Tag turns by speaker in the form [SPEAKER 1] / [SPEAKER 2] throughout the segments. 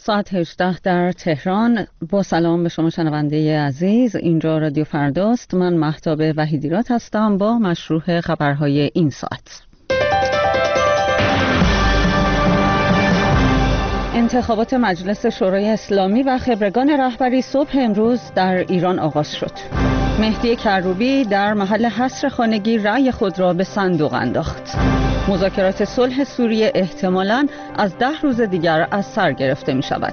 [SPEAKER 1] ساعت 18 در تهران. با سلام به شما شنونده عزیز، اینجا رادیو فرداست. من مهتاب وحیدیرات هستم با مشروع خبرهای این ساعت. انتخابات مجلس شورای اسلامی و خبرگان رهبری صبح امروز در ایران آغاز شد. مهدی کروبی در محل حصر خانگی رأی خود را به صندوق انداخت. مذاکرات صلح سوریه احتمالاً از 10 روز دیگر از سر گرفته می شود.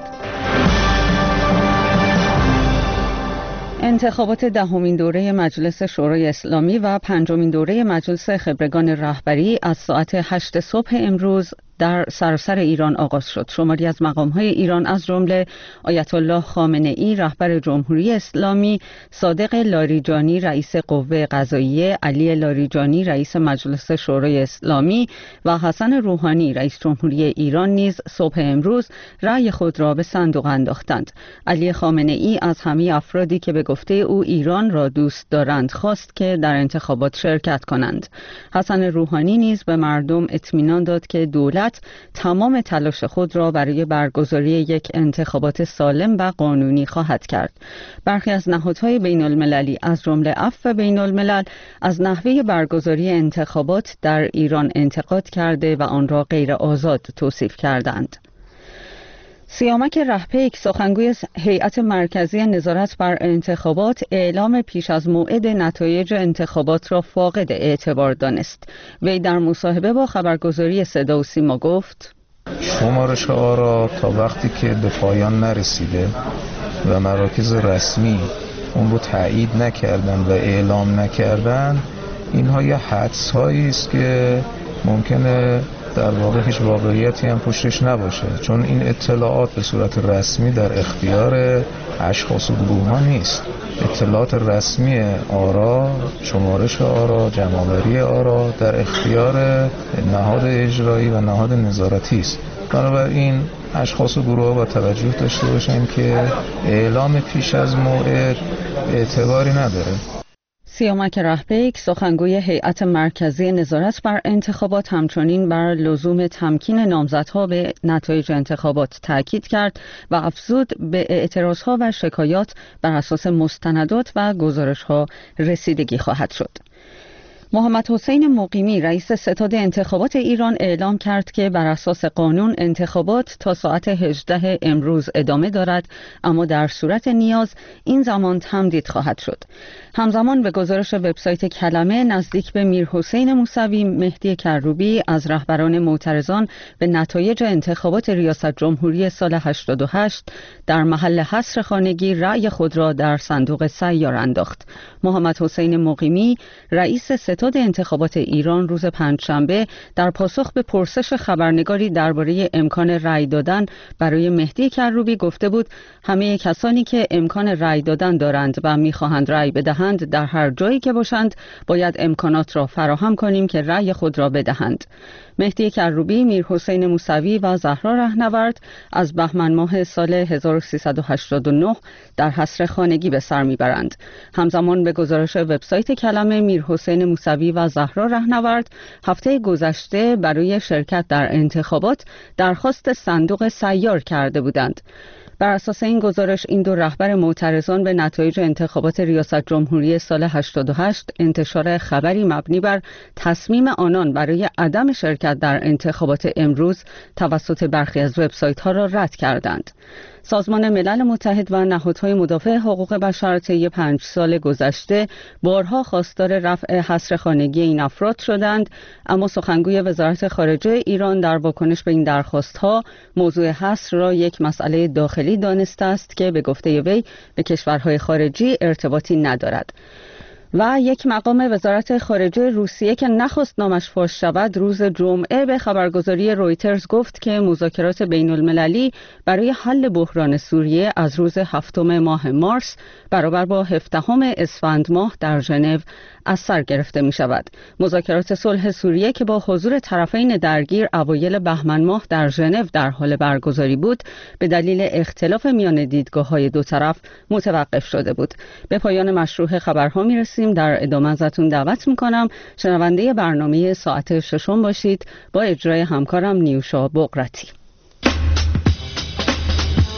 [SPEAKER 1] انتخابات 10مین دوره مجلس شورای اسلامی و 5مین دوره مجلس خبرگان رهبری از ساعت 8 صبح امروز در سراسر ایران آغاز شد. شماری از مقام‌های ایران از جمله آیت الله خامنه‌ای رهبر جمهوری اسلامی، صادق لاریجانی رئیس قوه قضاییه، علی لاریجانی رئیس مجلس شورای اسلامی و حسن روحانی رئیس جمهوری ایران نیز صبح امروز رأی خود را به صندوق انداختند. علی خامنه‌ای از همه افرادی که به گفته او ایران را دوست دارند خواست که در انتخابات شرکت کنند. حسن روحانی نیز به مردم اطمینان داد که دولت تمام تلاش خود را برای برگزاری یک انتخابات سالم و قانونی خواهد کرد. برخی از نهادهای بین المللی از جمله عفو بین الملل از نحوه برگزاری انتخابات در ایران انتقاد کرده و آن را غیر آزاد توصیف کردند. سیامک رهپیک سخنگوی هیئت مرکزی نظارت بر انتخابات اعلام پیش از موعد نتایج انتخابات را فاقد اعتبار دانست. وی در مصاحبه با خبرگزاری صدا و سیما گفت:
[SPEAKER 2] شمارش آرا تا وقتی که به پایان نرسیده و مراکز رسمی اون رو تایید نکردن و اعلام نکردن، اینها یه حدس هایی است که ممکنه در واقع هیچ واقعیتی هم پشتش نباشه، چون این اطلاعات به صورت رسمی در اختیار اشخاص و گروه ها نیست. اطلاعات رسمی آرا، شمارش آرا، جمع‌آوری آرا در اختیار نهاد اجرایی و نهاد نظارتی است. بنابراین اشخاص و گروه ها با توجه داشته باشن که اعلام پیش از موعد اعتباری نداره.
[SPEAKER 1] سیامک رهپیک سخنگوی هیئت مرکزی نظارت بر انتخابات همچنین بر لزوم تمکین نامزدها به نتایج انتخابات تاکید کرد و افزود به اعتراضها و شکایات بر اساس مستندات و گزارش‌ها رسیدگی خواهد شد. محمد حسین مقیمی رئیس ستاد انتخابات ایران اعلام کرد که بر اساس قانون انتخابات تا ساعت 18 امروز ادامه دارد، اما در صورت نیاز این زمان تمدید خواهد شد. همزمان به گزارش وبسایت کلمه نزدیک به میرحسین موسوی، مهدی کروبی از رهبران معترضان به نتایج انتخابات ریاست جمهوری سال 88 در محل حصر خانگی رأی خود را در صندوق سیار انداخت. محمد حسین مقیمی رئیس ستاد انتخابات ایران روز پنجشنبه در پاسخ به پرسش خبرنگاری درباره امکان رأی دادن برای مهدی کروبی گفته بود همه کسانی که امکان رأی دادن دارند و می‌خواهند رأی بدهند در هر جایی که باشند باید امکانات را فراهم کنیم که رأی خود را بدهند. مهدی کروبی، میرحسین موسوی و زهرا رهنورد از بهمن ماه سال 1389 در حصر خانگی به سر میبرند. همزمان به گزارش وبسایت کلمه، میرحسین موسوی و زهرا رهنورد هفته گذشته برای شرکت در انتخابات درخواست صندوق سیار کرده بودند. بر اساس این گزارش این دو رهبر معترضان به نتایج انتخابات ریاست جمهوری سال 88 انتشار خبری مبنی بر تصمیم آنان برای عدم شرکت در انتخابات امروز توسط برخی از وبسایت‌ها را رد کردند. سازمان ملل متحد و نهادهای مدافع حقوق بشر طی 5 سال گذشته بارها خواستار رفع حصر خانگی این افراد شدند، اما سخنگوی وزارت خارجه ایران در واکنش به این درخواست‌ها موضوع حصر را یک مسئله داخلی دانسته است که به گفته وی به کشورهای خارجی ارتباطی ندارد. و یک مقام وزارت خارجه روسیه که نخواست نامش فاش شود روز جمعه به خبرگزاری رویترز گفت که مذاکرات بین المللی برای حل بحران سوریه از روز 7 ماه مارس برابر با 17 اسفند ماه در ژنو از سر گرفته می شود. مذاکرات صلح سوریه که با حضور طرفین درگیر اوایل بهمن ماه در ژنو در حال برگزاری بود، به دلیل اختلاف میان دیدگاه‌های دو طرف متوقف شده بود. به پایان مشروع خبرها می رسیم. در ادامه ازتون دعوت میکنم شنونده برنامه ساعت 6 باشید با اجرای همکارم نیوشا بقرتی.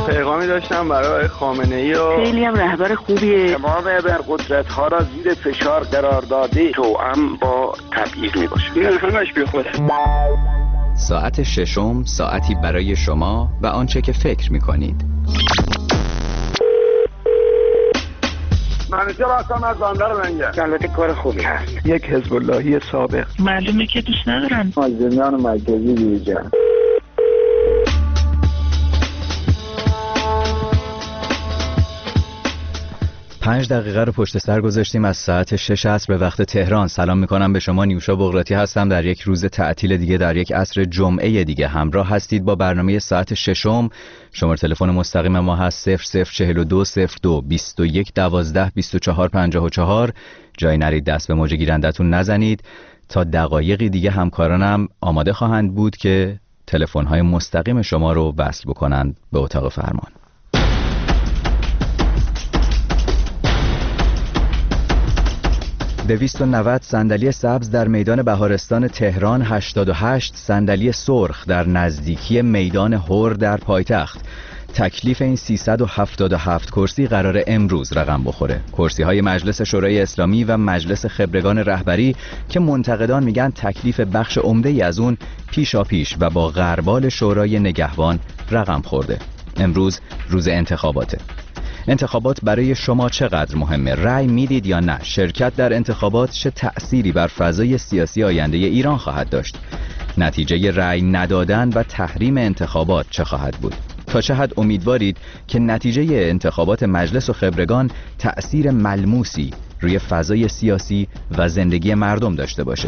[SPEAKER 3] پیغامی داشتم برای خامنه‌ای و
[SPEAKER 4] خیلی هم رهبر خوبیه.
[SPEAKER 5] تمام ابرقدرت‌ها را زیر فشار قرار داده توأم با تبعیض میباشه.
[SPEAKER 3] این همش بیخوده.
[SPEAKER 6] ساعت ششم، ساعتی برای شما و آنچه که فکر می‌کنید.
[SPEAKER 5] منیجر هستم از بندر منگه. البته کار خوبی هست.
[SPEAKER 2] یک حزب اللهی سابق.
[SPEAKER 4] معلومه که دوست ندارن.
[SPEAKER 5] آزمیان مرکزی دیجا.
[SPEAKER 6] 5 دقیقه رو پشت سر گذاشتیم از ساعت 6 عصر به وقت تهران. سلام میکنم به شما، نیوشا بغراتی هستم. در یک روز تعطیل دیگه، در یک عصر جمعه دیگه همراه هستید با برنامه ساعت ششم. شماره تلفن مستقیم ما هست 0042 02 21 12 24 54. جای نرید دست به موج گیرندتون نزنید. تا دقایقی دیگه همکارانم آماده خواهند بود که تلفن‌های مستقیم شما رو وصل بکنند به اتاق فرمان. 290 صندلی سبز در میدان بهارستان تهران، 88 صندلی سرخ در نزدیکی میدان هور در پایتخت. تکلیف این 377 کرسی قرار امروز رقم بخوره. کرسی های مجلس شورای اسلامی و مجلس خبرگان رهبری که منتقدان میگن تکلیف بخش عمده‌ای از اون پیشاپیش و با غربال شورای نگهبان رقم خورده. امروز روز انتخاباته. انتخابات برای شما چقدر مهمه؟ رأی میدید یا نه؟ شرکت در انتخابات چه تأثیری بر فضای سیاسی آینده ایران خواهد داشت؟ نتیجه رأی ندادن و تحریم انتخابات چه خواهد بود؟ تا چه حد امیدوارید که نتیجه انتخابات مجلس و خبرگان تأثیر ملموسی روی فضای سیاسی و زندگی مردم داشته باشه؟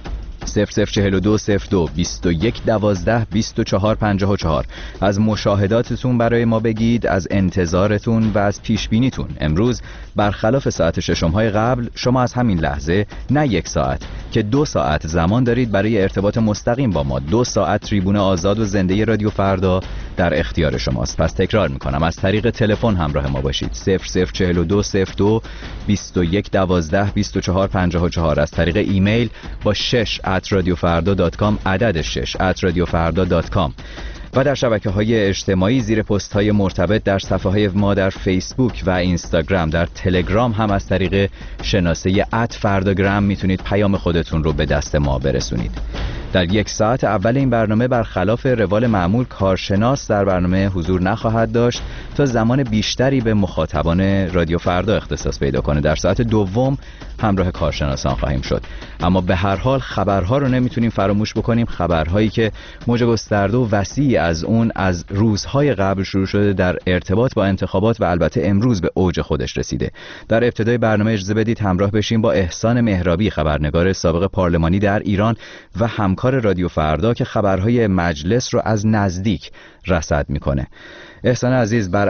[SPEAKER 6] 0042 02 21 12 24 54. از مشاهداتتون برای ما بگید، از انتظارتون و از پیشبینیتون. امروز برخلاف ساعت ششم‌های قبل، شما از همین لحظه نه 1 ساعت که 2 ساعت زمان دارید برای ارتباط مستقیم با ما. 2 ساعت تریبون آزاد و زنده رادیو فردا در اختیار شماست. پس تکرار میکنم، از طریق تلفن همراه ما باشید. 0042 02 21 12 24 54. از طریق ایمیل با 6@radiofarda.com، عدد 6@radiofarda.com، و در شبکه‌های اجتماعی زیر پست‌های مرتبط در صفحه‌های ما در فیسبوک و اینستاگرام. در تلگرام هم از طریق شناسه @فرداگرام میتونید پیام خودتون رو به دست ما برسونید. در 1 ساعت اول این برنامه برخلاف روال معمول کارشناس در برنامه حضور نخواهد داشت تا زمان بیشتری به مخاطبان رادیو فردا اختصاص پیدا کنه. در ساعت دوم همراه کارشناسان خواهیم شد. اما به هر حال خبرها رو نمیتونیم فراموش بکنیم، خبرهایی که موج گسترده و وسیعی از اون از روزهای قبل شروع شده در ارتباط با انتخابات و البته امروز به اوج خودش رسیده. در ابتدای برنامه اجازه بدید همراه بشیم با احسان مهرابی، خبرنگار سابق پارلمانی در ایران و همکار رادیو فردا که خبرهای مجلس رو از نزدیک رصد میکنه. احسان عزیز، بر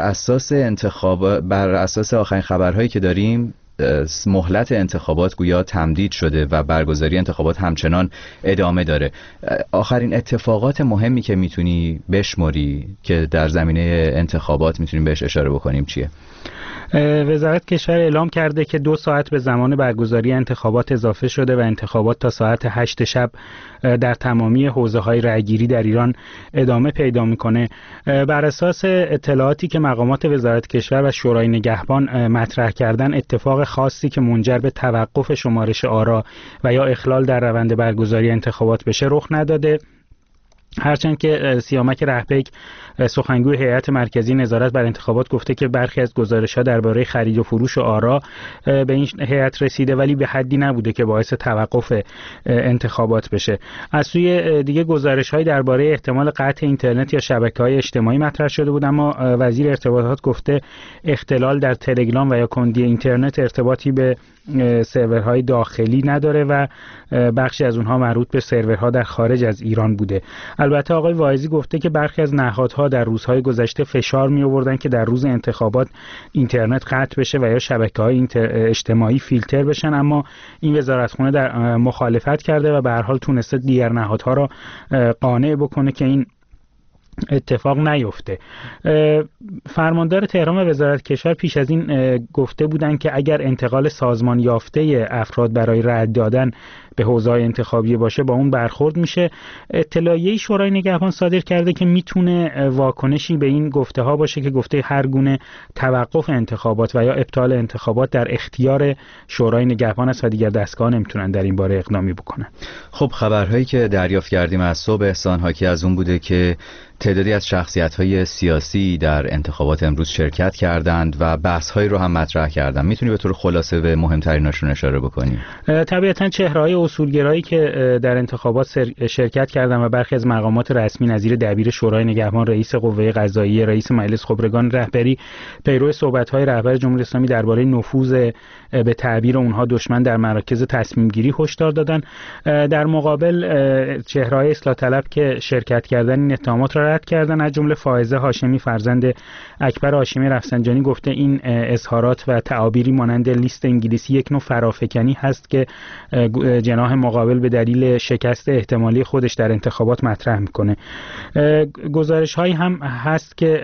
[SPEAKER 6] اساس آخرین خبرهایی که داریم، مهلت انتخابات گویا تمدید شده و برگزاری انتخابات همچنان ادامه داره. آخرین اتفاقات مهمی که میتونی بشماری که در زمینه انتخابات میتونیم بهش اشاره بکنیم چیه؟
[SPEAKER 7] وزارت کشور اعلام کرده که 2 ساعت به زمان برگزاری انتخابات اضافه شده و انتخابات تا ساعت 8 شب در تمامی حوزه‌های رأیگیری در ایران ادامه پیدا می‌کنه. بر اساس اطلاعاتی که مقامات وزارت کشور و شورای نگهبان مطرح کردن، اتفاق خاصی که منجر به توقف شمارش آرا و یا اخلال در روند برگزاری انتخابات بشه رخ نداده. هرچند که سیامک رهبیک، سخنگوی هیئت مرکزی نظارت بر انتخابات، گفته که برخی از گزارش‌ها درباره خرید و فروش آرا به این هیئت رسیده ولی به حدی نبوده که باعث توقف انتخابات بشه. از سوی دیگه گزارش‌های درباره احتمال قطع اینترنت یا شبکه‌های اجتماعی مطرح شده بود، اما وزیر ارتباطات گفته اختلال در تلگرام و یا کندی اینترنت ارتباطی به سرورهای داخلی نداره و بخشی از اونها مربوط به سرورها در خارج از ایران بوده. البته آقای واعظی گفته که برخی از نهادها در روزهای گذشته فشار می آوردن که در روز انتخابات اینترنت قطع بشه و یا شبکه‌های اجتماعی فیلتر بشن، اما این وزارتخونه در مخالفت کرده و به هر حال تونسته دیگر نهادها را قانع بکنه که این اتفاق نیفته. فرماندار تهران و وزارت کشور پیش از این گفته بودند که اگر انتقال سازمان یافته افراد برای رأی دادن به حوزه‌های انتخابی باشه با اون برخورد میشه. اطلاعیه شورای نگهبان صادر کرده که میتونه واکنشی به این گفته ها باشه که گفته هر گونه توقف انتخابات و یا ابطال انتخابات در اختیار شورای نگهبان است و دیگر دستگاه نمیتونن در این باره اقدامی بکنن.
[SPEAKER 6] خب خبرهایی که دریافت کردیم از صبح احسان حاکی از اون بوده که تعدادی از شخصیت‌های سیاسی در انتخابات امروز شرکت کردند و بحث‌هایی رو هم مطرح کردند. میتونی به طور خلاصه به مهمتریناشون اشاره بکنی؟
[SPEAKER 7] طبیعتاً چهره‌های اصولگرایی که در انتخابات شرکت کردند و برخی از مقامات رسمی نظیر دبیر شورای نگهبان، رئیس قوه قضاییه، رئیس مجلس خبرگان رهبری پیرو صحبت‌های رهبر جمهوری اسلامی درباره نفوذ به تعبیر اونها دشمن در مراکز تصمیم‌گیری هشدار دادن. در مقابل چهره‌های اصلاح طلب که شرکت کردن این اتهامات را رد کردن، از جمله فائزه هاشمی فرزند اکبر هاشمی رفسنجانی گفته این اظهارات و تعابیری مانند لیست انگلیسی یک نوع فرافکنی هست که جناح مقابل به دلیل شکست احتمالی خودش در انتخابات مطرح میکنه. گزارش هایی هم هست که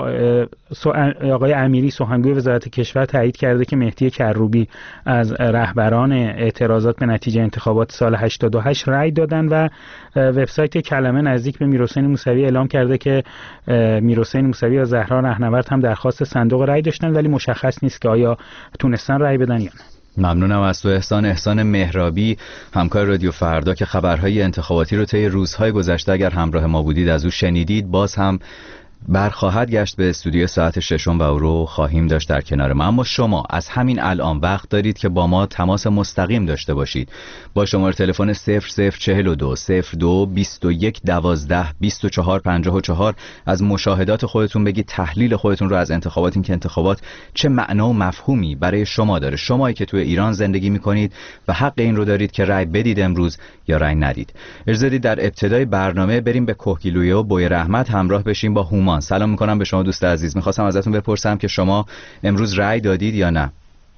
[SPEAKER 7] آقای امیری سخنگوی وزارت کشور تایید کرده که مهدی کروبی از رهبران اعتراضات به نتیجه انتخابات سال 88 رأی دادن و وبسایت کلمه نزدیک به میرحسین موسوی اعلام کرده که میرحسین موسوی و زهرا رهنورد هم درخواست صندوق رأی داشتن ولی مشخص نیست که آیا تونستن رأی بدن یا نه.
[SPEAKER 6] ممنونم از تو احسان مهرابی، همکار رادیو فردا که خبرهای انتخاباتی رو طی روزهای گذشته اگر همراه ما بودید از او شنیدید. باز هم برخواهد گشت به استودیو ساعت 6 و او رو خواهیم داشت در کنار ما. اما شما از همین الان وقت دارید که با ما تماس مستقیم داشته باشید با شماره تلفن 0042 02 21 12 24 54 از مشاهدات خودتون بگید، تحلیل خودتون رو از انتخابات، این که انتخابات چه معنا و مفهومی برای شما داره، شمایی که توی ایران زندگی میکنید و حق این رو دارید که رأی بدید امروز یا رأی ندید. اجازه بدید در ابتدای برنامه بریم به کهگیلویه و بوی رحمت همراه بشیم با هومان. سلام میکنم به شما دوست عزیز. میخواستم ازتون بپرسم که شما امروز رأی دادید یا نه؟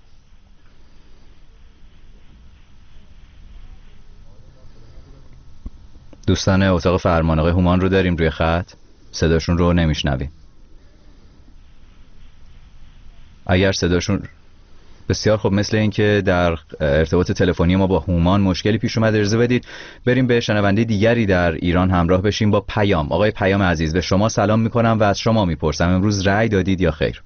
[SPEAKER 6] دوستان اتاق فرمان آقای هومان رو داریم روی خط، صداشون رو نمیشنویم. اگر صداشون بسیار خوب، مثل این که در ارتباط تلفنی ما با هومان مشکلی پیش اومد. اجازه بدید بریم به شنونده دیگری در ایران همراه بشیم با پیام. آقای پیام عزیز، به شما سلام میکنم و از شما میپرسم امروز رأی دادید یا خیر؟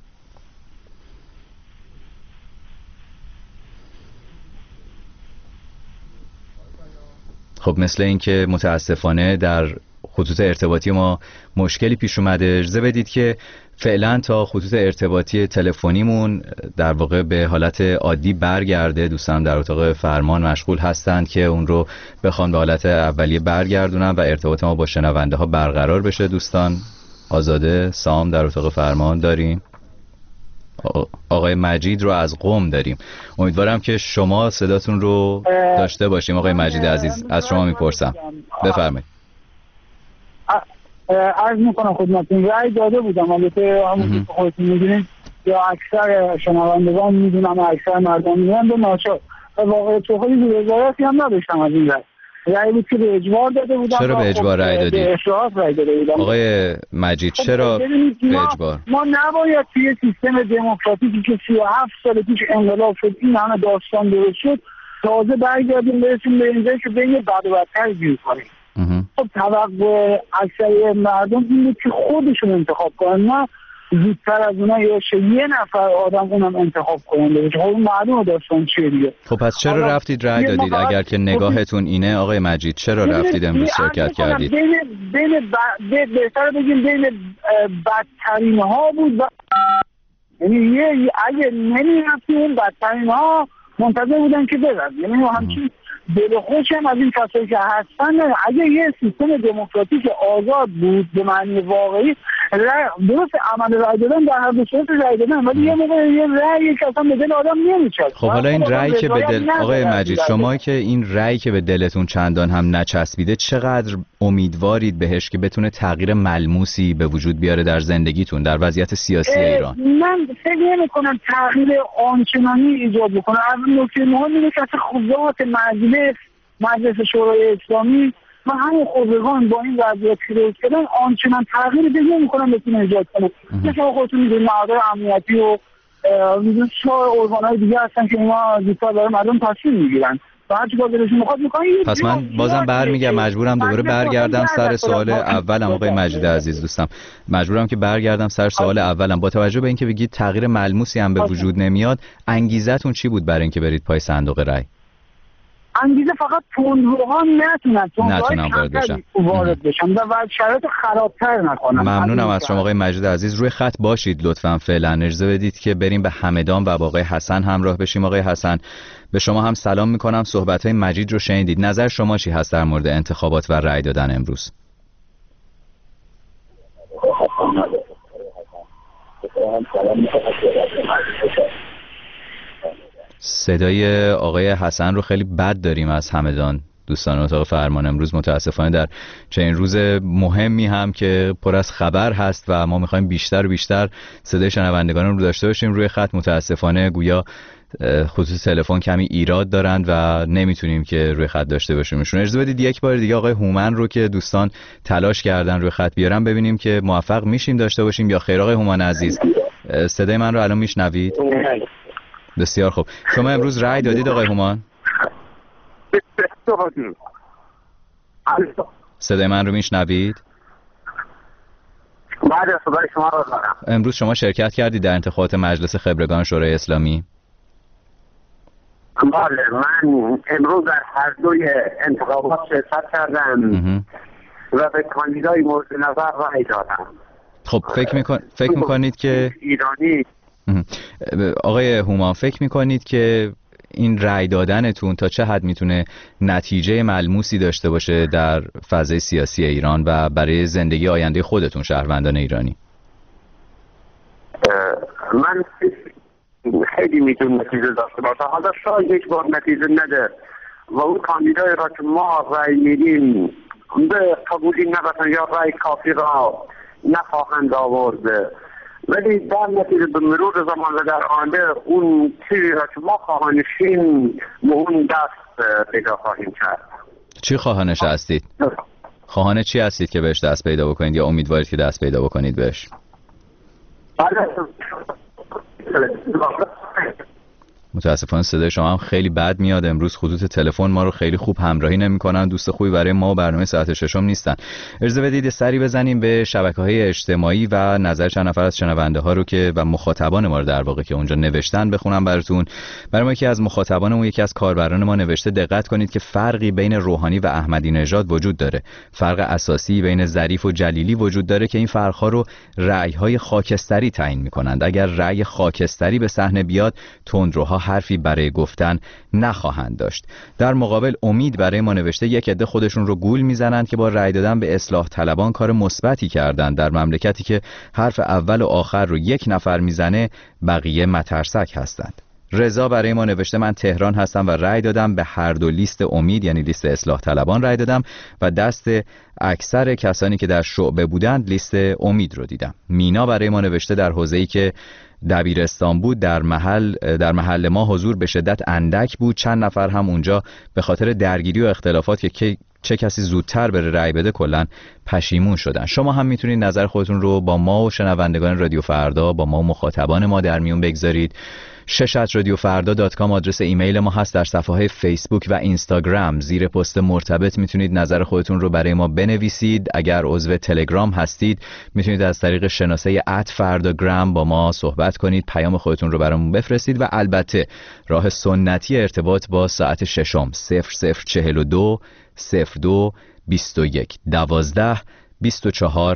[SPEAKER 6] خب مثل این که متاسفانه در خطوط ارتباطی ما مشکلی پیش اومده. اجازه بدید که فعلا تا خطوط ارتباطی تلفنیمون در واقع به حالت عادی برگرده. دوستان در اتاق فرمان مشغول هستند که اون رو بخوان به حالت اولیه برگردونن و ارتباط ما با شنونده ها برقرار بشه. دوستان آزاده سام در اتاق فرمان داریم، آقای مجید رو از قم داریم. امیدوارم که شما صداتون رو داشته باشیم. آقای مجید عزیز از شما میپرسم، بفرمایید.
[SPEAKER 8] عرض میکنم خدمتتون رأی داده بودم، البته همون که خودتون میدونید یا اکثر شنوندگان میدونم اکثر مردم میدونن به ناچار و واقعا تو خیلی رضایتی هم نداشتم از این رأی بود که به اجبار داده بودم.
[SPEAKER 6] چرا به اجبار رأی دادید؟
[SPEAKER 8] به اشراف رأی داده بودم.
[SPEAKER 6] آقای مجید چرا به اجبار؟
[SPEAKER 8] ما نباید توی سیستم دموکراتیکی که 37 سال پیش انقلاب شد این همه داستان درست شد تازه برگردیم برسیم به اینجا که بین بد و بدتر گیر کنیم. خب توقع اکثر مردم این بود که خودشون انتخاب کنن، نه زودتر از اونا یه نفر آدم اونم انتخاب کنن. خب معلومه داستان چیه دیگه.
[SPEAKER 6] خب پس چرا رفتید رأی دادید اگر که نگاهتون اینه آقای مجید؟ چرا رفتید امروز شرکت کردید؟
[SPEAKER 8] بهتر بگیم بین بدترین ها بود و یعنی اگه نمیرفتی اون بدترین ها منتظر بودن که برن. یعنی همچین دل خوشم از این کسایی که هستن. اگه یه سیستم دموکراتیک آزاد بود به معنی واقعی، درست عمل رأی دادن در هر دو صورت رأی دادن، ولی یه موقع یه رأی که اصلا به دل آدم نمیچسبه.
[SPEAKER 6] خب حالا این رأی که به دل آقای مجید، شما که این رأی که به دلتون چندان هم نچسبیده، چقدر امیدوارید بهش که بتونه تغییر ملموسی به وجود بیاره در زندگیتون، در وضعیت سیاسی ایران؟
[SPEAKER 8] من فکر نمی‌کنم تغییر آنچنانی ایجاد بکنه. از نکته مهم اینه که خودات مجلس شورای اسلامی و همون خبرگان با این وضعیت که درست کردن آنچنان تغییری دیگه نمی‌کنن بتونه ایجاد کنه. مثلا خودتون می‌دونید مقادیر امنیتی و چهار ارگان‌های دیگه هستن که اینا زودتر برای مردم تصمیم می‌گیرن و هر چی دلشون میخواد میکنن.
[SPEAKER 6] پس من بازم برمیگردم، مجبورم دوباره برگردم سر سوال اولم. آقای مجید عزیز دوستم، مجبورم که برگردم سر سوال اولم. با توجه به اینکه بگید تغییر ملموسی هم به وجود نمیاد، انگیزتون چی بود برای اینکه برید پای صندوق رای؟
[SPEAKER 8] انگیزه فقط تندروها
[SPEAKER 6] نتونن
[SPEAKER 8] وارد بشن و شرایط خرابتر نکنن.
[SPEAKER 6] ممنونم از شما آقای مجید عزیز. روی خط باشید لطفاً. فعلا اجازه بدید که بریم به همدان و با آقای حسن همراه بشیم. آقای حسن، به شما هم سلام میکنم. صحبت‌های مجید رو شنیدید، نظر شما چی هست در مورد انتخابات و رای دادن امروز؟ صدای آقای حسن رو خیلی بد داریم از همدان. دوستان اتاق فرمان امروز متاسفانه در چنین روز مهمی هم که پر از خبر هست و ما میخوایم بیشتر و بیشتر صدای شنوندگان رو داشته باشیم، روی خط متاسفانه گویا خطوط تلفن کمی ایراد دارند و نمیتونیم که روی خط داشته باشیمشون. اجازه بدید یک بار دیگه آقای هومن رو که دوستان تلاش کردن روی خط بیارن، ببینیم که موفق میشیم داشته باشیم یا خیر. آقای هومن عزیز، صدای من رو الان میشنوید؟ بسیار خوب. شما امروز رأی دادید آقای هومان؟ صدای من رو میشنوید؟
[SPEAKER 5] بعد صدای شما رو دارم.
[SPEAKER 6] امروز شما شرکت کردید در انتخابات مجلس خبرگان شورای اسلامی؟
[SPEAKER 5] بله، من امروز در هر دوی انتخابات شرکت کردم و به کاندیدای مورد نظر رأی دادم.
[SPEAKER 6] خب فکر میکنید که
[SPEAKER 5] ایرانی
[SPEAKER 6] آقای هومان، فکر میکنید که این رأی دادنتون تا چه حد میتونه نتیجه ملموسی داشته باشه در فضای سیاسی ایران و برای زندگی آینده خودتون شهروندان ایرانی؟
[SPEAKER 5] من خیلی میتونه نتیجه داشته باشه. حالا شاید یک بار نتیجه نده و اون کاندیدای را که ما رأی میدیم به قبولی نبسن یا رأی کافی را نخواهند آورد، ولی در نتیجه به مرور زمان و در آینده اون چیزی را که ما خواهانشیم به اون دست پیدا خواهیم کرد.
[SPEAKER 6] چی خواهانش هستید؟ خواهان چی هستید که بهش دست پیدا بکنید یا امیدوارید که دست پیدا بکنید بهش؟ متاسفانه صدای شما هم خیلی بد میاد. امروز خطوط تلفن ما رو خیلی خوب همراهی نمی‌کنن. دوست خوبی برای ما و برنامه ساعت ششم نیستن. اجازه بدید سری بزنیم به شبکه‌های اجتماعی و نظر چند نفر از شنونده ها رو که و مخاطبان ما رو در واقع که اونجا نوشتن بخونم براتون. برای ما یکی از مخاطبانمون، یکی از کاربران ما نوشته دقت کنید که فرقی بین روحانی و احمدی نژاد وجود داره. فرق اساسی بین ظریف و جلیلی وجود داره که این فرق‌ها رو رأی‌های خاکستری تعیین می‌کنند. اگر رأی خاکستری به صحنه بیاد، تندروها حرفی برای گفتن نخواهند داشت. در مقابل امید برای ما نوشته یک عده خودشون رو گول میزنند که با رأی دادن به اصلاح طلبان کار مثبتی کردن. در مملکتی که حرف اول و آخر رو یک نفر میزنه، بقیه مترسک هستند. رضا برای ما نوشته من تهران هستم و رأی دادم به هر دو لیست امید، یعنی لیست اصلاح طلبان رأی دادم و دست اکثر کسانی که در شعبه بودند لیست امید رو دیدم. مینا برای ما نوشته در حوزه‌ای که دبیرستان بود در محل ما حضور به شدت اندک بود. چند نفر هم اونجا به خاطر درگیری و اختلافات که چه کسی زودتر بره رأی بده کلاً پشیمون شدن. شما هم میتونید نظر خودتون رو با ما و شنوندگان رادیو فردا، با ما و مخاطبان ما در میون بگذارید. شش@radiofarda.com آدرس ایمیل ما هست. در صفحه فیسبوک و اینستاگرام زیر پست مرتبط میتونید نظر خودتون رو برای ما بنویسید. اگر عضو تلگرام هستید میتونید از طریق شناسه @فرداگرام با ما صحبت کنید، پیام خودتون رو برامون بفرستید و البته راه سنتی ارتباط با ساعت ششم 0042 02 21 12 24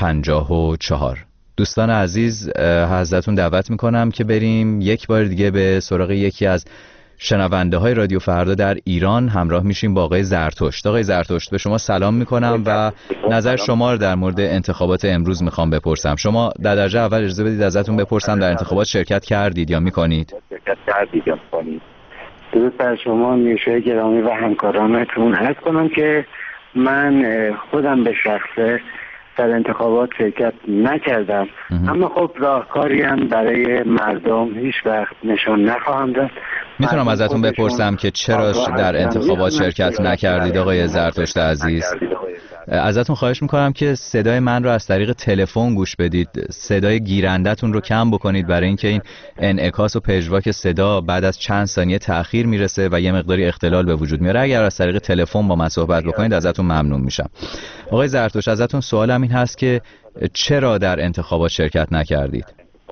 [SPEAKER 6] 54. دوستان عزیز، حضرتون دعوت میکنم که بریم یک بار دیگه به سراغ یکی از شنونده های رادیو فردا در ایران. همراه میشیم با آقای زرتشت. آقای زرتشت، به شما سلام میکنم و نظر شما رو در مورد انتخابات امروز میخوام بپرسم. شما در درجه اول اجازه بدید ازتون بپرسم در انتخابات شرکت کردید یا میکنید؟
[SPEAKER 5] شرکت کردید یا میکنید؟ درود بر شما نیوشای گرامی و همکارانتون. عرض کنم که من خودم به شخصه در انتخابات شرکت نکردم، اما خب راهکاری هم برای مردم هیچ وقت نشان نخواهم داد
[SPEAKER 6] میتونم ازتون بپرسم که چرا در انتخابات شرکت نکردید آقای زرتشت عزیز؟ ازتون خواهش میکنم که صدای من رو از طریق تلفن گوش بدید، صدای گیرندتون رو کم بکنید برای اینکه این انعکاس و پژواک صدا بعد از چند ثانیه تأخیر میرسه و یه مقداری اختلال به وجود میاره. اگر از طریق تلفن با من صحبت بکنید ازتون ممنون میشم. آقای زرتشت، ازتون سوالم این هست که چرا در انتخابات شرکت نکردید؟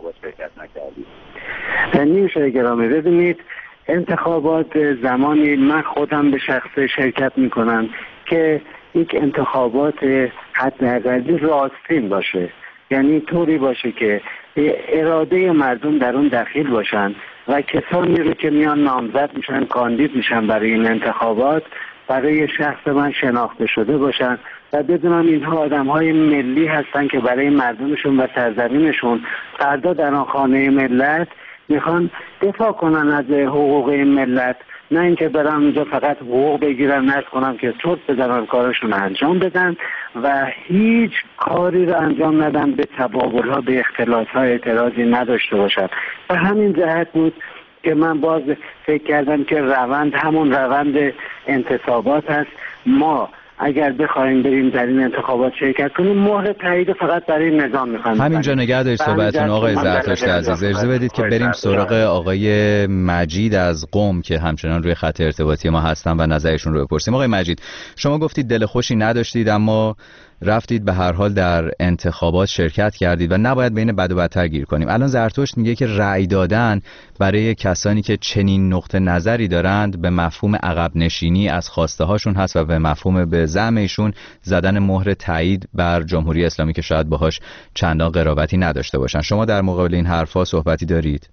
[SPEAKER 5] نیوشای گرامی، ببینید انتخابات زمانی من خودم به شخص شرکت میکنم که یک انتخابات حداقلی راستین باشه، یعنی طوری باشه که اراده مردم در اون دخیل باشن و کسانی رو که میان نامزد میشن، کاندید میشن برای این انتخابات، برای شخص من شناخته شده باشن و بدونم اینها آدم‌های ملی هستن که برای مردمشون و سرزمینشون فردا در آن خانه ملت میخوان دفاع کنن از حقوق این ملت، نه اینکه برن اونجا فقط حقوق بگیرن، نرد کنم که چرت بزنن، کارشون انجام بدن و هیچ کاری رو انجام ندن، به تبابل‌ها، به اختلاس‌ها اعتراضی نداشته باشن. و همین جهت بود که من باز فکر کردم که روند همون روند انتصابات هست. ما اگر بخوایم بریم در این انتخابات شرکت کنیم، مهر تایید فقط برای نظام میخوایم.
[SPEAKER 6] همینجا نگه دارید صحبتتون آقای زرتشت عزیز. اجازه بدید که بریم سراغ آقای مجید از قم که همچنان روی خط ارتباطی ما هستن و نظرشون رو بپرسیم. آقای مجید، شما گفتید دل خوشی نداشتید اما رفتید به هر حال در انتخابات شرکت کردید و نباید بین بد و بدتر گیر کنیم. الان زرتشت میگه که رأی دادن برای کسانی که چنین نقطه نظری دارند به مفهوم عقب نشینی از خواسته هاشون هست و به مفهوم به زعم ایشون زدن مهر تایید بر جمهوری اسلامی که شاید باهاش چندان قرابتی نداشته باشن. شما در مقابل این حرفا صحبتی دارید؟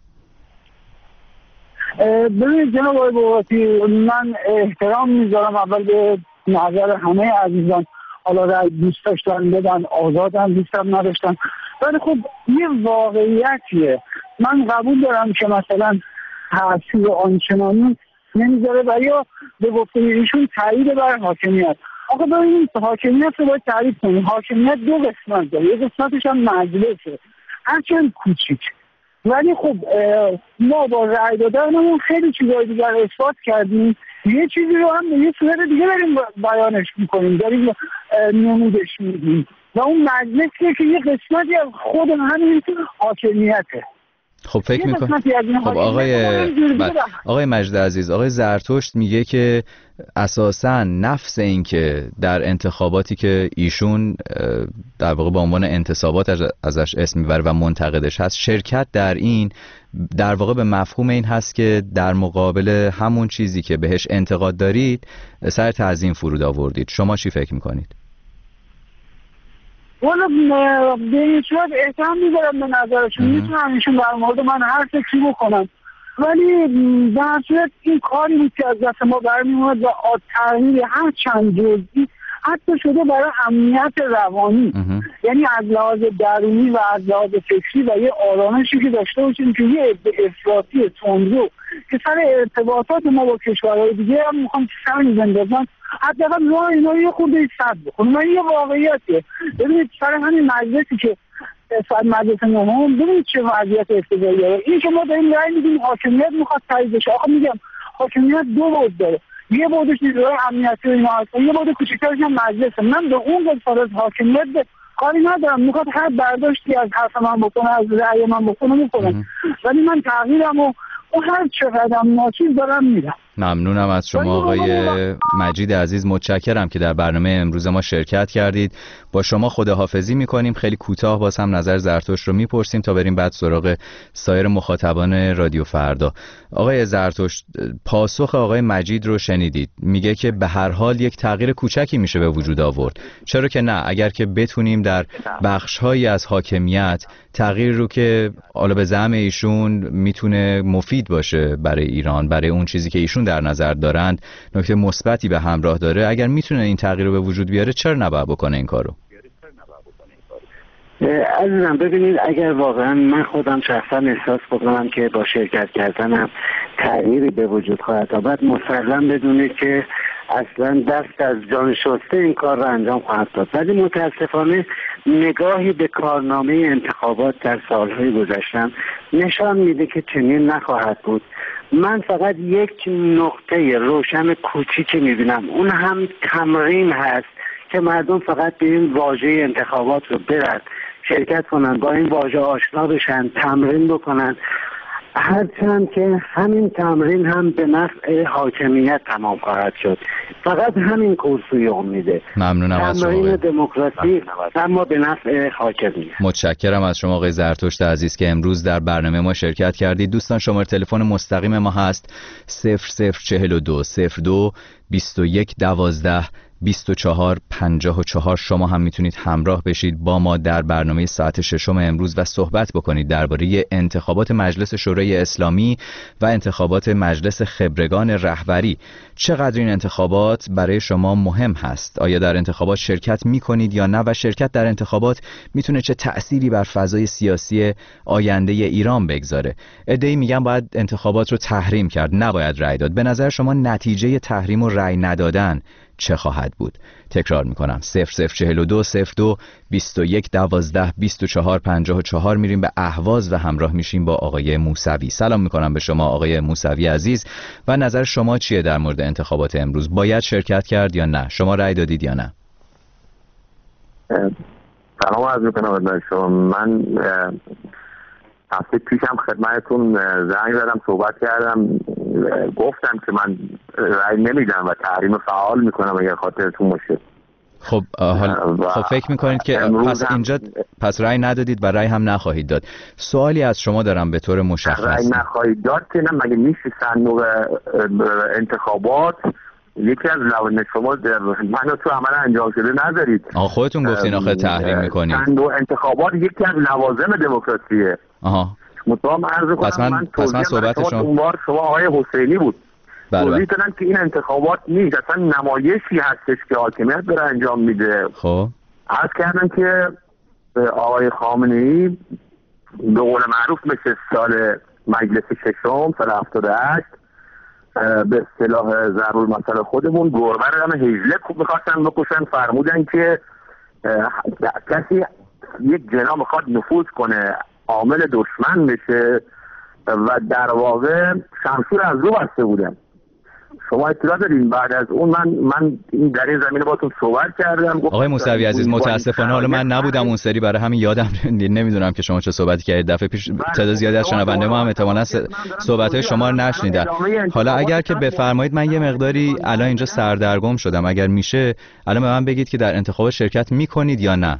[SPEAKER 8] ببینید جناب آقای بوقاتی، من احترام میذارم اول به نظر همه عزیزان، حالا رأی دوست داشتن بدن، آزادن، دوستم نداشتن، ولی خب یه واقعیتیه. من قبول دارم که مثلا تأثیر آنچنانی نمیذاره و یا به گفته ایشون تایید بر حاکمیت. آخه ببینید حاکمیت رو باید تعریف کنیم. حاکمیت دو قسمت داره، یه قسمتش هم مجلسه، هرچند کوچیک، ولی خب ما با رأی دادنمون خیلی چیزای دیگر اثبات کردیم. یه چیزی رو هم به یه صورت دیگه داریم بیانش میکنیم، داریم نمودش میدیم و اون مجلسیه که یه قسمتی از خود همین حاکمیته.
[SPEAKER 6] خب فکر میکنم خب آقای مجید عزیز، آقای زرتشت میگه که اساساً نفس این که در انتخاباتی که ایشون در واقع به عنوان انتصابات ازش اسم میبره و منتقدش هست، شرکت در این در واقع به مفهوم این هست که در مقابل همون چیزی که بهش انتقاد دارید سر تعظیم فرود آوردید. شما چی فکر میکنید؟
[SPEAKER 8] والا به این صورت احترام میذارم به نظرشون، میتونم ایشون در مورد من هر چی بکنم، ولی در صورت این کاری بود که از دست ما برمی‌اومد و تغییر هر چند جزئی حتی شده برای امنیت روانی، یعنی از لحاظ درونی و از لحاظ فکری و یه آرامشی که داشته باشیم که یه افراطی تندرو که سر ارتباطات ما با کشورهای دیگه هم میخوام سنگ بندازن، حداقل راه اینا یه خورده سد بکنم. من یه واقعیتیه. ببینید سر همین مجلسی که سر مجلس نهم، ببینید چه وضعیت افتضاحی داره. این که ما داریم رأی میدیم حاکمیت میخواد تایید بشه. آخه میگم حاکمیت دو بود داره، یه بودش نیروهای امنیتی و اینا هست، یه بود کوچیک‌ترش هم مجلسه. من به اون قسمت از حاکمیت کاری ندارم، میخواد هر برداشتی از حرف من بکنه، از رأی من بکنه، ولی من تغییرم و هر چقدر ناچیز دارم میرم.
[SPEAKER 6] ممنونم از شما آقای مجید عزیز، متشکرم که در برنامه امروز ما شرکت کردید. با شما خداحافظی میکنیم. خیلی کوتاه باز هم نظر زرتشت رو میپرسیم تا بریم بعد سراغ سایر مخاطبان رادیو فردا. آقای زرتشت، پاسخ آقای مجید رو شنیدید، میگه که به هر حال یک تغییر کوچکی میشه به وجود آورد. چرا که نه، اگر که بتونیم در بخش‌هایی از حاکمیت تغییر رو که حالا به زعم ایشون میتونه مفید باشه برای ایران، برای اون چیزی که ایشون در نظر دارند نکته مثبتی به همراه داره، اگر میتونه این تغییر رو به وجود بیاره چرا نباید بکنه این کارو؟
[SPEAKER 5] عزیزم ببینید، اگر واقعا من خودم شخصا احساس بکنم که با شرکت کردنم تغییری به وجود خواهد آمد، مسلم بدونید که اصلا دست از جان شسته این کار را انجام خواهد داد. ولی متاسفانه نگاهی به کارنامه انتخابات در سالهای گذشته نشان میده که چنین نخواهد بود. من فقط یک نقطه روشن کوچیکی میبینم، اون هم تمرین هست که مردم فقط به این واژه انتخابات رو برن شرکت کنن، با این واژه آشنا بشن، تمرین بکنن، هرچند که همین تمرین هم به نفع حاکمیت تمام خواهد شد. فقط همین کورسوی امیده.
[SPEAKER 6] ممنونم از شما.
[SPEAKER 5] تمرین دموکراسی اما به نفع حاکمیت.
[SPEAKER 6] متشکرم از شما آقای زرتشت عزیز که امروز در برنامه ما شرکت کردید. دوستان شماره تلفن مستقیم ما هست 0042 02 21 12 24 54. شما هم میتونید همراه بشید با ما در برنامه ساعت ششم امروز و صحبت بکنید درباره انتخابات مجلس شورای اسلامی و انتخابات مجلس خبرگان رهبری. چقدر این انتخابات برای شما مهم هست؟ آیا در انتخابات شرکت میکنید یا نه؟ و شرکت در انتخابات میتونه چه تأثیری بر فضای سیاسی آینده ایران بگذاره؟ عده‌ای میگن باید انتخابات رو تحریم کرد، نباید رأی داد. به نظر شما نتیجه تحریم و رأی ندادن چه خواهد بود؟ تکرار میکنم 0042 02 21 12 24 54. میریم به اهواز و همراه میشیم با آقای موسوی. سلام میکنم به شما آقای موسوی عزیز و نظر شما چیه در مورد انتخابات امروز؟ باید شرکت کرد یا نه؟ شما رأی دادید یا نه؟
[SPEAKER 5] سلام عرض میکنم خدمت شما. من هفته پیشم خدمتتون زنگ زدم، صحبت کردم، گفتم که من رأی نمیدم و تحریم فعال میکنم اگر خاطرتون باشه.
[SPEAKER 6] خب خب فکر میکنید که پس اینجا پس رأی ندادید و رأی هم نخواهید داد. سوالی از شما دارم به طور مشخص.
[SPEAKER 5] رأی نخواهید داد که نه، مگه میشه صندوق انتخابات یکی از لوازم شما منو تو عمل انجام شده ندارید؟
[SPEAKER 6] خودتون گفتین آخه تحریم میکنید.
[SPEAKER 5] صندوق انتخابات یکی از لوازم دموکراسیه. مطمئن عرض کنم
[SPEAKER 6] پس من صحبت
[SPEAKER 5] شما آقای حسینی بود. توضیح دادن که این انتخابات نیست، اصلا نمایشی هستش که حاکمیت داره انجام میده.
[SPEAKER 6] خب
[SPEAKER 5] عرض کردن که آقای خامنه‌ای به قول معروف مثل سال مجلس ششم سال 78 به اصطلاح ضرور مسئله خودمون گربه رو هم هیجله میخواستن بکشن. فرمودن که کسی یک جناح میخواد نفوذ کنه عامل دشمن بشه و در واقع شمشیر از رو بسته بودن. شما اطلاع دارین؟ بعد از اون من در این زمینه باتون صحبت کردم.
[SPEAKER 6] آقای موسوی عزیز متاسفانه حالا من نبودم اون سری، برای همین یادم نمیدونم که شما چه صحبتی کردید. دفعه پیش تعداد زیادی از شنونده ما هم احتمالاً صحبت‌های شما رو نشنیدن. حالا اگر که بفرمایید من یه مقداری الان اینجا سردرگم شدم، اگر میشه الان به من بگید که در انتخابات شرکت میکنید یا نه؟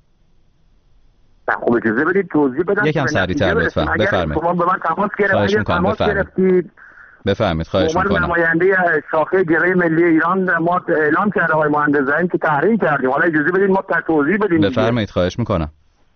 [SPEAKER 5] خب اجازه بدید توضیح بدم.
[SPEAKER 6] یکم سریع‌تر لطفاً بفرمایید.
[SPEAKER 5] شما به من تماس گرفتید.
[SPEAKER 6] بفرمایید. خواهش می‌کنم.
[SPEAKER 5] نماینده شاخه جبهه ملی ایران ما اعلام کرده آقای مهندس زعیم که تحریم کردیم. حالا اجازه بدید ما توضیح بدیم.
[SPEAKER 6] بفرمایید. خواهش می‌کنم.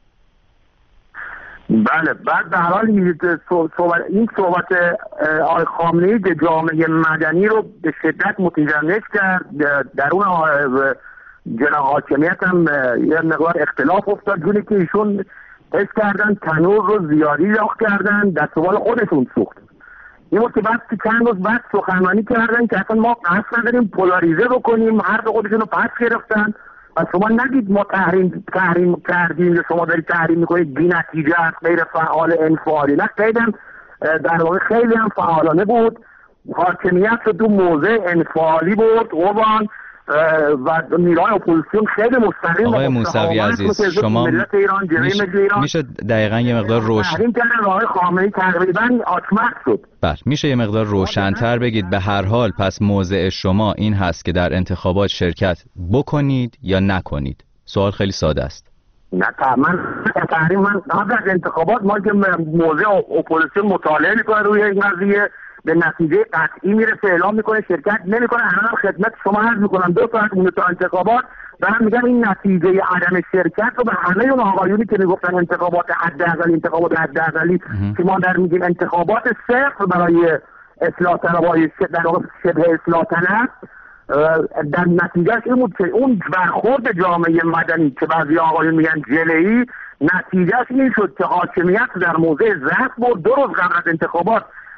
[SPEAKER 5] بله، بعد به هر حال این صحبت آقای خامنه‌ای که جامعه مدنی رو به شدت متجنس کرد. در اون جناح حاکمیت هم یه مقدار اختلاف افتاد، جونی که ایشون حس کردن تنور رو زیادی لاغ کردن، در سوال خودشون سوخت. این بود که بعد چند روز بعد سخنرانی کردن که اصلا ما قصد نداریم پولاریزه بکنیم، هر دو خودشون رو پس گرفتن و شما نگید ما تحریم کردیم یا شما دارید تحریم میکنید بی نتیجه است، غیر فعال انفعالی. نه، در واقع خیلی هم فعالانه بود. حاکمیت رو تو موضع انفعالی برد قربان و نیروهای اپوزیسیون خیلی مستقیم.
[SPEAKER 6] آقای موسوی عزیز شما میشه دقیقاً یه مقدار روشن
[SPEAKER 5] آقای خامنه‌ای تقریباً آچمق شد.
[SPEAKER 6] بله، میشه یه مقدار روشن‌تر بگید؟ به هر حال پس موضع شما این هست که در انتخابات شرکت بکنید یا نکنید؟ سوال خیلی ساده است.
[SPEAKER 5] نه من قبل از انتخابات ما که موضع اپوزیسیون مطالعه میکنه روی این قضیه به نتیجه قطعی میرسه اعلام میکنه شرکت نمیکنه. الان خدمت شما عرض میکنم 2 ساعت مونده تا انتخابات دارم میگم این نتیجه عدم شرکت رو به همه اون آقایونی که میگفتن انتخابات حداقلی که ما در میگیم انتخابات صفر برای اصلاح طلبای در واقع شبه اصلاح طلب، در نتیجهش این بود که اون برخورد جامعه مدنی که بعضی آقایون میگن جله‌ای، نتیجهش این شد که حاکمیت در موضع ضعف بود. 2 روز قبل از انتخابات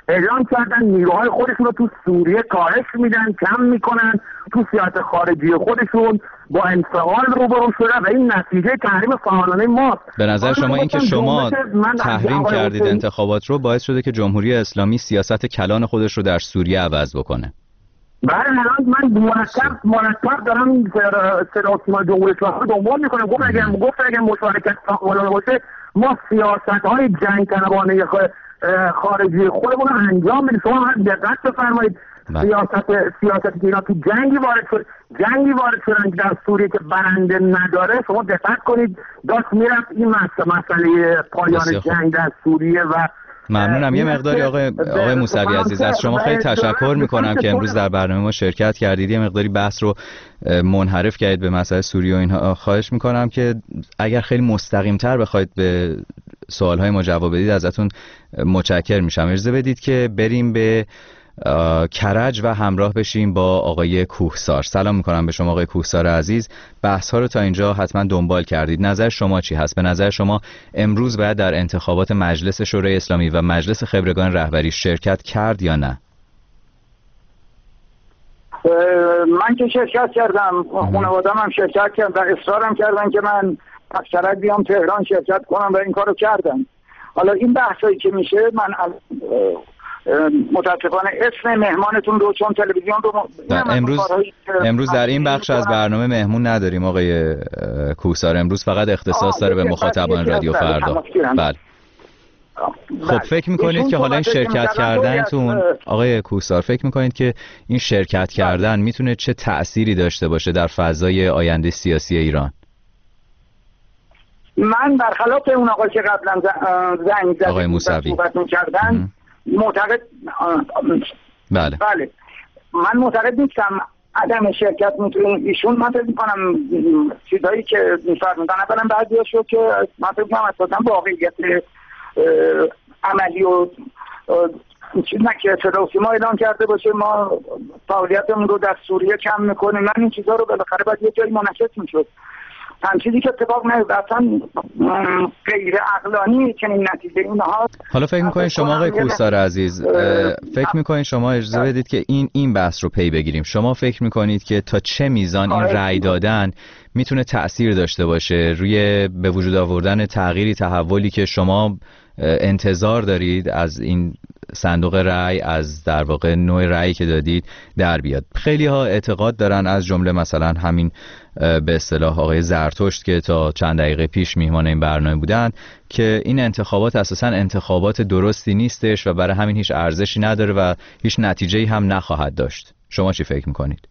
[SPEAKER 5] اعلام کردن نیروهای خودشون رو تو سوریه کاهش میدن، کم میکنن، تو سیاست خارجی خودشون با انفعال روبرو شدن و این نتیجه تحریم فعالانه ماست.
[SPEAKER 6] به نظر شما این که شما تحریم کردید انتخابات رو باعث شده که جمهوری اسلامی سیاست کلان خودش رو در سوریه عوض بکنه؟
[SPEAKER 5] بله الان من مرتب دارم صدا سیما جمهوری اسلامی دنبال میکنم. گفت اگر مشارکت فعالانه باشه ما سیاست‌های جنگ طلبانه خارجی خودمون رو انجام بدیم. شما هم دقت بفرمایید سیاست که اینا تو جنگی وارد شدن که در سوریه که برنده نداره. شما دقت کنید داشت میرفت این مسئله پایان جنگ در سوریه و
[SPEAKER 6] ممنونم. یه مقداری آقای موسوی عزیز از شما خیلی تشکر میکنم که امروز در برنامه ما شرکت کردید. یه مقداری بحث رو منحرف کردید به مسئله سوریه و اینها. خواهش میکنم که اگر خیلی مستقیم‌تر بخواید به سوالهای ما جواب بدید ازتون متشکر میشم. اجازه بدید که بریم به کرج و همراه بشیم با آقای کوهسار. سلام میکنم به شما آقای کوهسار عزیز. بحث ها رو تا اینجا حتما دنبال کردید. نظر شما چی هست؟ به نظر شما امروز باید در انتخابات مجلس شورای اسلامی و مجلس خبرگان رهبری شرکت کرد یا نه؟
[SPEAKER 8] من که شرکت کردم، خانواده‌ام هم شرکت کردن و اصرارم کردن که من از کرج بیام تهران شرکت کنم و این کارو کردم. حالا این بحثایی که میشه من متاسفانه اسم مهمانتون رو چون تلویزیون رو
[SPEAKER 6] امروز در این بخش از برنامه مهمون نداریم آقای کوهسار. امروز فقط اختصاص داره به مخاطبان رادیو فردا. بله. خب فکر میکنید که حالا این شرکت کردنتون آقای کوهسار، فکر میکنید که این شرکت کردن میتونه چه تأثیری داشته باشه در فضای آینده سیاسی ایران؟
[SPEAKER 8] من برخلاف اون آقای که قبلا زنگ زد
[SPEAKER 6] آقای موسوی
[SPEAKER 8] صحبت می‌کردن معتقد
[SPEAKER 6] بله
[SPEAKER 8] من معتقد نیستم عدم شرکت میتونه ایشون. من فکر می‌کنم چیزایی که می‌فرمودن اولا بعضیاشو که من فکر می‌کنم اساساً واقعیت عملی و چیز که صدا و سیما اعلام کرده باشه ما فعالیتمون رو در سوریه کم می‌کنیم. من این چیزا رو بالاخره باید یه جایی منعکس می‌شد. هم چیزی که اتفاق نیفتاد اصلا غیر عقلانی چنین نتیجه اینها.
[SPEAKER 6] حالا فکر می‌کنید شما آقای کوهسار عزیز فکر می‌کنید شما اجازه بدید که این بحث رو پی بگیریم. شما فکر می‌کنید که تا چه میزان این رأی دادن میتونه تأثیر داشته باشه روی به وجود آوردن تغییری تحولی که شما انتظار دارید از این صندوق رأی، از در واقع نوع رأیی که دادید در بیاد؟ خیلی ها اعتقاد دارن، از جمله مثلا همین به اصطلاح آقای زرتشت که تا چند دقیقه پیش میهمان این برنامه بودن، که این انتخابات اساسا انتخابات درستی نیستش و برای همین هیچ ارزشی نداره و هیچ نتیجه‌ای هم نخواهد داشت. شما چی فکر میکنید؟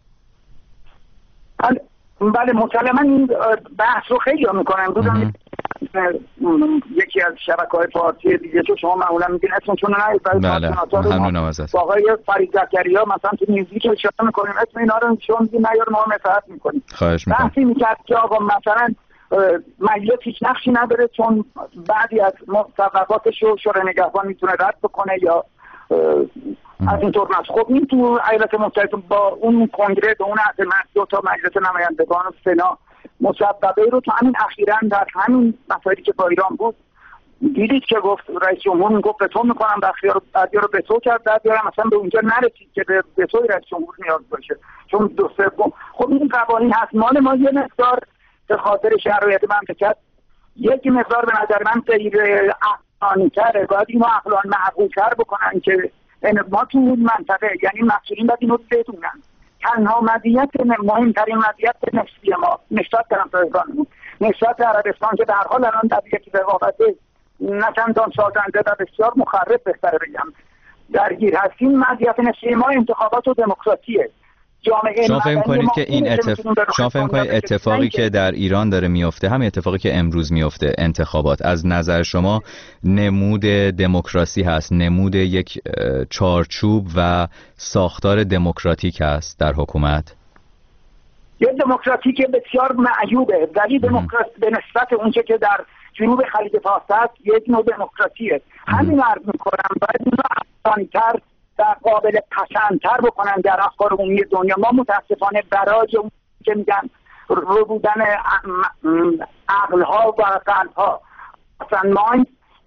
[SPEAKER 8] بله مسلما این بحث رو خیلی ها میکنن. امروز یکی از شبکه‌های فارسی دیگه که شما معمولا میگین اسمشون رو نهید،
[SPEAKER 6] بله ممنونم ازت.
[SPEAKER 8] آقای فرید زکریا مثلا تو میوزیک اشاره میکنیم اسم اینا رو چون نیار ما نصیحت میکنیم.
[SPEAKER 6] خواهش میکنم.
[SPEAKER 8] بحثی میکرد که آقا مثلا مجلس هیچ نقشی نداره چون بعضی از مصوباتش رو شورای نگهبان میتونه رد بکنه یا از اینطور نست. خب این تو ایالات متحده با اون کنگره به اون عظمت دو تا مجلس نمایندگان و سنا مصوبه رو تو همین اخیراً در همین مسائلی که با ایران بود دیدید که گفت رئیس جمهور گفت به تو میکنم بعضیا رو به تو کرد، بعضیا مثلا به اونجا نرسید که به تو رئیس جمهور نیاز باشه چون دو سوم. خب این قوانین هست. مال ما یه مقدار به خاطر شرایط مملکت یک مقدار به نظر من غیر عقلانی‌تره. باید اینو عقلان معقول‌تر بکنن که ما تو اون منطقه یعنی مسئولین باید اینو بدونن. تنها مزیت مهمترین مزیت نسبی ما نسبت به همسایگانمون نسبت به عربستان که در حال الان در یک رقابت نه چندان سازنده و بسیار مخرب بهتر بگم درگیر هستیم. مزیت نسبی ما انتخابات و دموکراسیه.
[SPEAKER 6] شما فهم کنید که این اتفاقی که در ایران داره میفته همین اتفاقی که امروز میفته، انتخابات، از نظر شما نمود دموکراسی هست، نمود یک چارچوب و ساختار دموکراتیک هست در حکومت؟
[SPEAKER 8] یه دموکراسی که بسیار معیوبه ولی دموکراسی به نسبت اونچه که در جنوب خلیج فارس هست یک نوع دموکراسیه. همین عرض میکنم باید اینو افغانی‌تر در قابل پسندتر بکنن در افکار عمومی دنیا. ما متاسفانه برای اون که میگن رو بودن عقلها و قلبها اصلا مایند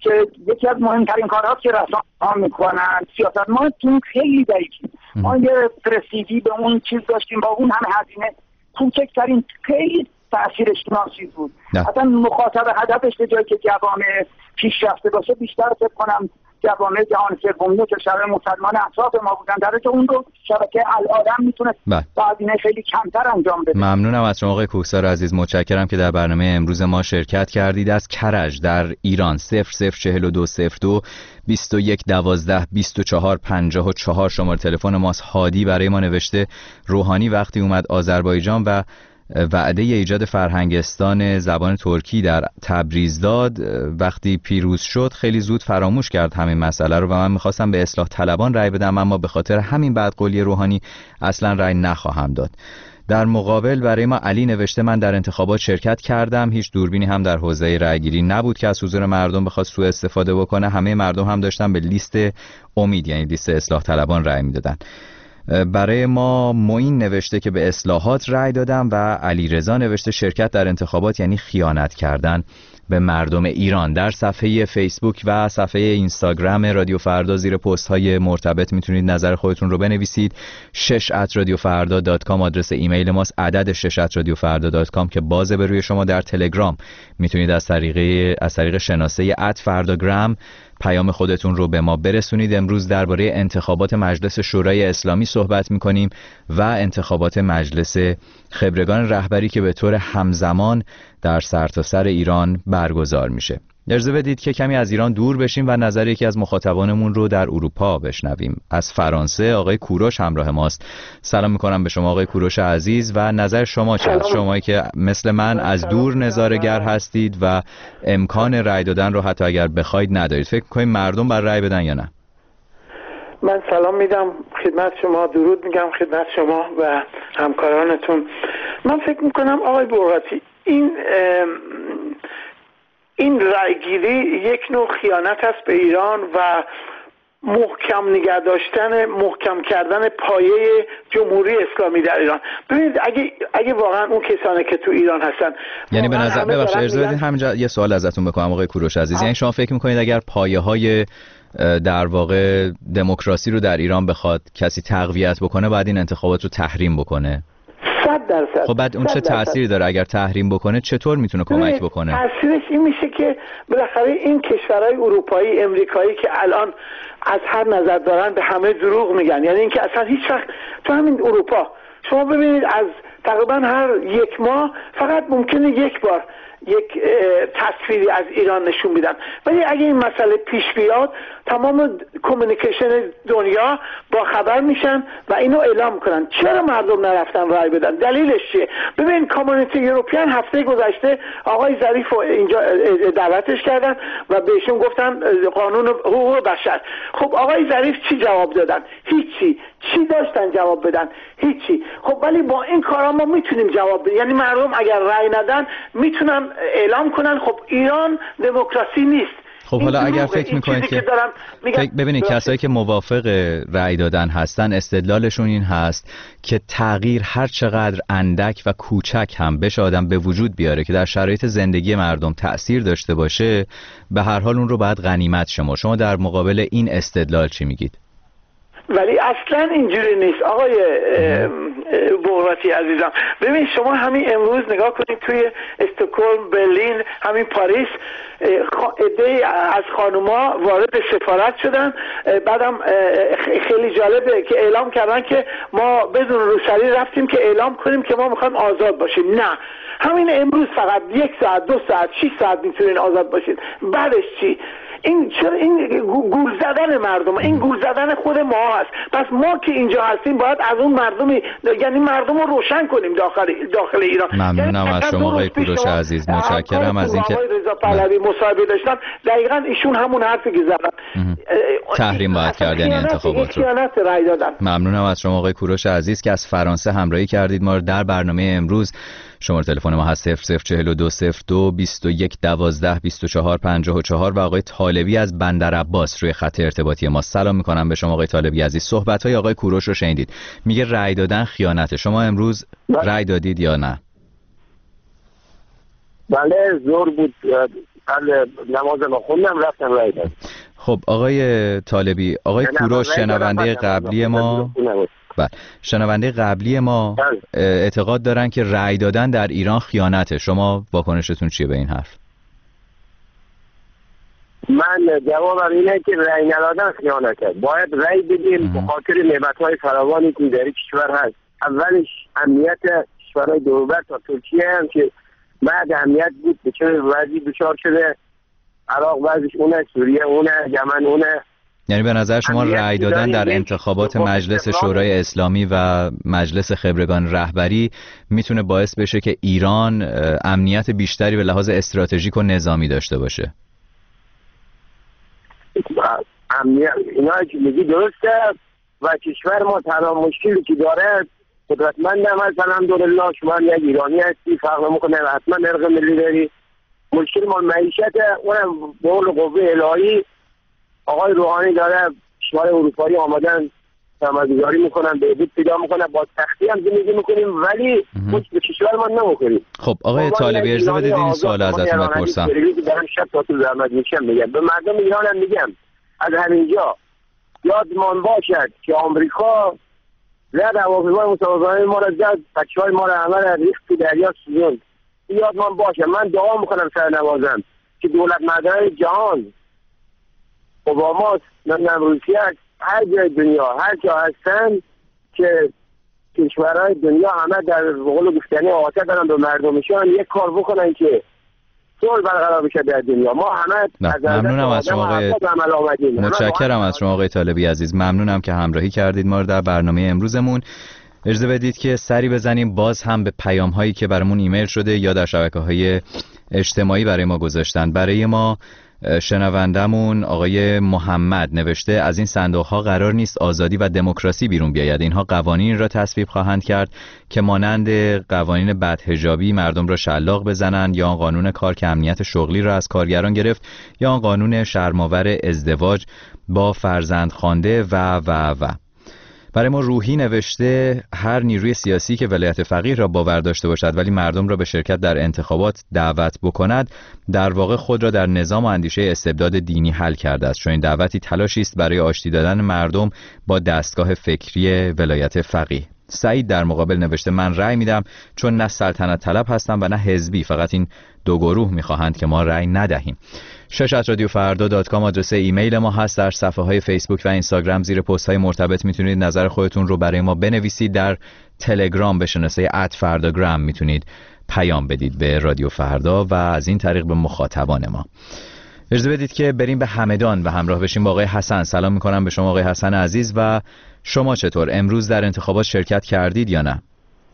[SPEAKER 8] که یکی از مهمترین کارهاست که رسانه‌ها میکنن. سیاستمداران تو خیلی ضعیفیم. ما یه رسیدگی به اون چیز داشتیم، با اون همه هزینه کوچکترین خیلی تأثیرش ناچیز بود. اصلا مخاطب هدفش به جایی که جوامع پیشرفته باشه، بیشتر فکر کنم جوامع جهان سومی که شبه مسلمان اطراف ما بودن، در حالی که اون رو شبکه العالم میتونه با هزینه خیلی کمتر انجام بده.
[SPEAKER 6] ممنونم از شما آقای کوهسار عزیز، متشکرم که در برنامه امروز ما شرکت کردید. از کرج در ایران 004202 2112 2454 شماره تلفن ماست. هادی برای ما نوشته روحانی وقتی اومد آذربایجان و وعده ایجاد فرهنگستان زبان ترکی در تبریز داد، وقتی پیروز شد خیلی زود فراموش کرد همین مسئله رو و من میخواستم به اصلاح طلبان رأی بدم، اما به خاطر همین بدقولی روحانی اصلا رأی نخواهم داد. در مقابل برای ما علی نوشته من در انتخابات شرکت کردم، هیچ دوربینی هم در حوزه رأیگیری نبود که از حضور مردم بخواد سوء استفاده بکنه، همه مردم هم داشتن به لیست امید یعنی لیست اصلاح طلبان رأی میدادن. برای ما معین نوشته که به اصلاحات رأی دادم و علیرضا نوشته شرکت در انتخابات یعنی خیانت کردن به مردم ایران. در صفحه فیسبوک و صفحه اینستاگرام رادیو فردا زیر پست های مرتبط میتونید نظر خودتون رو بنویسید. 6@radiofarda.com آدرس ایمیل ماست، عدد 6@radiofarda.com که بازه به روی شما. در تلگرام میتونید از طریق شناسه @فرداگرام پیام خودتون رو به ما برسونید. امروز درباره انتخابات مجلس شورای اسلامی صحبت میکنیم و انتخابات مجلس خبرگان رهبری که به طور همزمان در سرتاسر ایران برگزار میشه. اجازه بدید که کمی از ایران دور بشیم و نظر یکی از مخاطبانمون رو در اروپا بشنویم. از فرانسه آقای کوروش همراه ماست. سلام میکنم به شما آقای کوروش عزیز و نظر شما چه است؟ شمایی که مثل من از دور نظاره‌گر هستید و امکان رأی دادن رو حتی اگر بخواید ندارید، فکر می‌کنید مردم بر رأی بدن یا نه؟
[SPEAKER 9] من سلام میدم خدمت شما، درود میگم خدمت شما و همکارانتون. من فکر میکنم آقای برغاتی این رأیگیری یک نوع خیانت است به ایران و محکم کردن پایه جمهوری اسلامی در ایران. ببینید اگه واقعا اون کسانی که تو ایران هستن،
[SPEAKER 6] یعنی به نظر ببخشید اجازه بدید همینجا یه سوال ازتون بکنم آقای کوروش عزیز، یعنی شما فکر میکنید اگر پایه‌های در واقع دموکراسی رو در ایران بخواد کسی تقویت بکنه باید این انتخابات رو تحریم بکنه؟
[SPEAKER 9] 100%.
[SPEAKER 6] خب بعد اون چه تأثیری داره اگر تحریم بکنه؟ چطور میتونه کمک بکنه؟
[SPEAKER 9] تأثیرش این میشه که بالاخره این کشورهای اروپایی، امریکایی که الان از هر نظر دارن به همه دروغ میگن، یعنی اینکه اصلا هیچ وقت تو همین اروپا شما ببینید از تقریبا هر یک ماه فقط ممکنه یک بار یک تصویری از ایران نشون میدن، ولی اگه این مسئله پیش بیاد تمام کمیونیکیشن دنیا با خبر میشن و اینو اعلام کنن. چرا مردم نرفتن رای بدن؟ دلیلش چیه؟ ببین کامیونیتی یوروپیان هفته گذشته آقای ظریف رو اینجا دعوتش کردن و بهشون گفتن قانون حقوق بشر. خب آقای ظریف چی جواب دادن؟ هیچی. چی داشتن جواب بدن؟ هیچی. خب ولی با این کارا ما میتونیم جواب بدیم، یعنی مردم اگر رای ندن میتونن اعلام کنن خب ایران دموکراسی نیست.
[SPEAKER 6] خب حالا اگر فکر میکنید که ببینید کسایی که موافق رأی دادن هستن استدلالشون این هست که تغییر هر چقدر اندک و کوچک هم بشه آدم به وجود بیاره که در شرایط زندگی مردم تأثیر داشته باشه، به هر حال اون رو باید غنیمت شما در مقابل این استدلال چی میگید؟
[SPEAKER 9] ولی اصلا اینجوری نیست آقای برغاتی عزیزم. ببین شما همین امروز نگاه کنید توی استکهلم، برلین، همین پاریس عده از خانوما وارد سفارت شدن، بعدم خیلی جالبه که اعلام کردن که ما بدون روسری رفتیم که اعلام کنیم که ما میخوایم آزاد باشیم. نه، همین امروز فقط 1 ساعت 2 ساعت 6 ساعت میتونین آزاد باشید. بعدش چی؟ این گول زدن مردم، این گول زدن خود ما هست. پس ما که اینجا هستیم باید از اون مردمی، یعنی مردم رو روشن کنیم داخل ایران.
[SPEAKER 6] ممنونم از شما آقای کوروش عزیز، متشکرم از اینکه
[SPEAKER 9] آقای رضا پهلوی مصاحبه داشتن، دقیقاً ایشون همون حرفی که زدن
[SPEAKER 6] تحریم باید کرد یعنی انتخابات رو. ممنونم از شما آقای کوروش عزیز که از فرانسه همراهی کردید ما رو در برنامه امروز. شماره تلفن ما هست 004202 2112 2454 و آقای طالبی از بندر عباس روی خط ارتباطی ما. سلام میکنم به شما آقای طالبی عزیز. صحبت‌های آقای کوروش رو شنیدید، میگه رأی دادن خیانته. شما امروز رأی دادید یا نه؟
[SPEAKER 5] بله زور بود، نماز ما خوندم رفتم رای دادم.
[SPEAKER 6] خب آقای طالبی، آقای کوروش شنونده قبلی ما بله شنونده قبلی ما اعتقاد دارن که رأی دادن در ایران خیانته. شما واکنشتون چیه به این حرف؟
[SPEAKER 5] من جوابم اینه که رأی ندادن خیانته. باید رأی بدیم به خاطر نعمت‌های فراوانی که در کشور هست. اولش امنیت کشورهای دوربر تا ترکیه هم که بعد امنیت بود به چه وضعی دچار شده، عراق وضعش اونه، سوریه اونه، یمن اونه.
[SPEAKER 6] یعنی به نظر شما رأی دادن در انتخابات مجلس شورای اسلامی و مجلس خبرگان رهبری میتونه باعث بشه که ایران امنیت بیشتری به لحاظ استراتژیک و نظامی داشته باشه؟
[SPEAKER 5] امنیت اینا که میگی درسته و کشور ما تنها مشکلی که داره قدرتمند هم هست. الحمدلله شما یک ایرانی هستی، فرق نمیکنه حتما ارق ملی داری. مشکل ما معیشت اونم به قول قوه الهی آقای روحانی داره کشور اروپایی آمدن سرمایه‌گذاری میکنن، بهبود پیدا میکنن، با سختی هم زندگی میکنیم ولی به کشور ما نمیخوریم.
[SPEAKER 6] خب آقای طالبی اجازه بدید این سوال ازتون بپرسم.
[SPEAKER 5] دارم شب تا تو زحمت میشم میگم به مردم ایران هم میگم از همینجا یادمان باشد که آمریکا زد هواپیمای مسافربری ما را زد، بچه‌های ما را همه را ریخت تو دریا سوزوند. یادمان باشه. من دعا میکنم سرنوازم که دولت مردان جهان اوباما نمیدونم روسیه هر جای دنیا هر جا هستن که کشورهای دنیا همه در قول گفتنی آتش دارن به مردمشان یک کار بکنن که صلح برقرار بشه در دنیا. ما همه
[SPEAKER 6] ممنونم از شما آقای متشکرم از شما آقای طالبی عزیز. ممنونم که همراهی کردید ما رو در برنامه امروزمون. اجازه بدید که سری بزنیم باز هم به پیام هایی که برامون ایمیل شده یا در شبکه‌های اجتماعی برای ما گذاشتن. برای ما شنوندمون آقای محمد نوشته از این صندوق ها قرار نیست آزادی و دموکراسی بیرون بیاید. اینها قوانین را تصویب خواهند کرد که مانند قوانین بدحجابی مردم را شلاق بزنند، یا قانون کار که امنیت شغلی را از کارگران گرفت، یا قانون شرم‌آور ازدواج با فرزند خوانده و. برای ما روحی نوشته هر نیروی سیاسی که ولایت فقیه را باور داشته باشد ولی مردم را به شرکت در انتخابات دعوت بکند در واقع خود را در نظام و اندیشه استبداد دینی حل کرده است، چون این دعوتی تلاشی است برای آشتی دادن مردم با دستگاه فکری ولایت فقیه. سعید در مقابل نوشته من رأی میدم چون نه سلطنت طلب هستم و نه حزبی، فقط این دو گروه میخواهند که ما رأی ندهیم. @radiofarda.com آدرس ایمیل ما هست. در صفحه های فیسبوک و اینستاگرام زیر پست های مرتبط میتونید نظر خودتون رو برای ما بنویسید. در تلگرام به شناسه @فرداگرام میتونید پیام بدید به رادیو فردا و از این طریق به مخاطبان ما. اجازه بدید که بریم به همدان و همراه بشیم با آقای حسن. سلام میکنم به شما آقای حسن عزیز. و شما چطور امروز در انتخابات شرکت کردید یا نه؟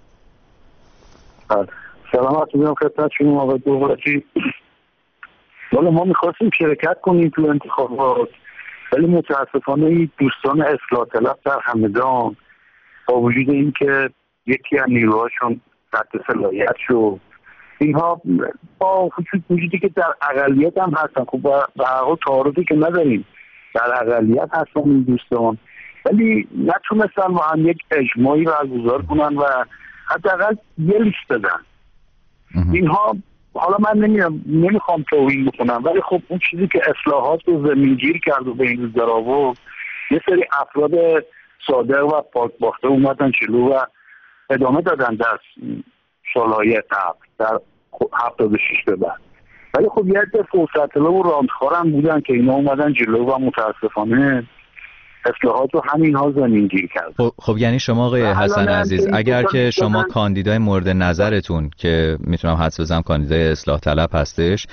[SPEAKER 8] سلامت میگم خدمت شما آقای دوغرچی. والا ما میخواستیم شرکت کنیم تو انتخابات ولی متاسفانه دوستان اصلاح طلب در همدان با وجود این که یکی از نیروهاشون تحت صلاحیت شد، اینها با وجودی که در اقلیت هم هستن، خب به هر حال تعارضی که نداریم در اقلیت هستن این دوستان، ولی نتونستن با هم یک اجماعی برگزار کنن و حداقل یه لیست بدن. اینها حالا من نمیخوام توهین بکنم ولی خب اون چیزی که اصلاحات رو زمینگیر کرد و به این روز در آورد، یه سری افراد صادق و پاکباخته اومدن جلو و ادامه دادن در سالهای قبل در 76 به بعد. ولی خب یه عده فرصت طلب و راندخوارم بودن که اینا اومدن جلو و متاسفانه اصلاحات رو همینها زمینگیر کرد.
[SPEAKER 6] خب یعنی شما آقای حسن عزیز اگر که شما کاندیدای مورد نظرتون که میتونم حدس بزنم کاندیدای اصلاح طلب هستش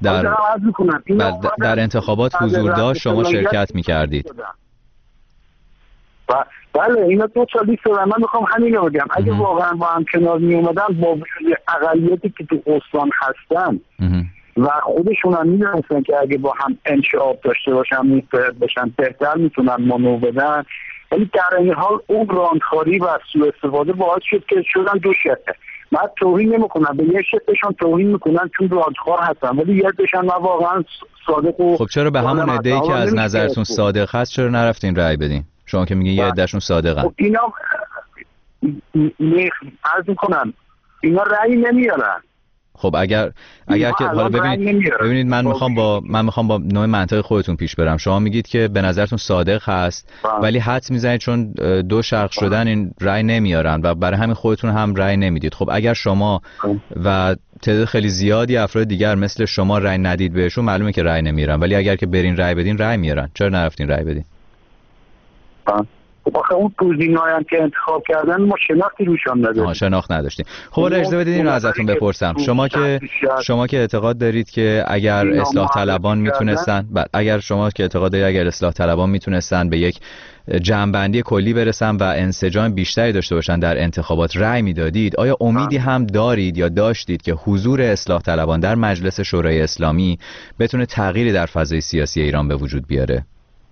[SPEAKER 6] در انتخابات حضور داشت شما شرکت میکردید؟
[SPEAKER 8] بله اینا دو تا لیست دارن. من میخوام همین رو بگم اگه واقعا با هم کنار میومدن با وجود اقلیتی که تو استان هستن و خودشون هم میدونستن که اگه با هم انشعاب داشته باشن بهتر میتونن مانو بدن، ولی در این حال اون راندخاری و سوء استفاده باعث شد که شدن دو شقه. من توهین نمیکنم، به یه شقشان توهین میکنن چون راندخوار هستن ولی یه دشن من واقعا صادق و
[SPEAKER 6] خب چرا به همون عده‌ای که از نظرتون صادق هست چرا نرفتین رأی بدین؟ شما که میگین یه عدهشون صادقن.
[SPEAKER 8] خب اینا عرض میکنم اینا رأی نمیارن.
[SPEAKER 6] خب اگر که حالا ببینید من میخوام با نوع منطق خودتون پیش برم. شما میگید که به نظرتون صادق هست ولی حدس میزنید چون دو شرق شدن این رأی نمیارن و برای همین خودتون هم رأی نمیدید. خب اگر شما و تعداد خیلی زیادی افراد دیگر مثل شما رأی ندید بهشون، معلومه که رأی نمیارن، ولی اگر که برین رأی بدین رأی میارن. چرا نرفتین رأی بدین؟
[SPEAKER 8] خب آخه اون گزینه‌هایی هم که انتخاب کردن ما شناختی روشان نداشتیم.
[SPEAKER 6] شناخت نداشتیم. خب اجازه بدید این رو ازتون بپرسم. شما که اعتقاد دارید که اگر اصلاح طلبان میتونستن اگر اصلاح طلبان میتونستن به یک جمع‌بندی کلی برسن و انسجام بیشتری داشته باشن در انتخابات رأی میدادید، آیا امیدی هم دارید یا داشتید که حضور اصلاح طلبان در مجلس شورای اسلامی بتونه تغییری در فضای سیاسی ایران به وجود بیاره؟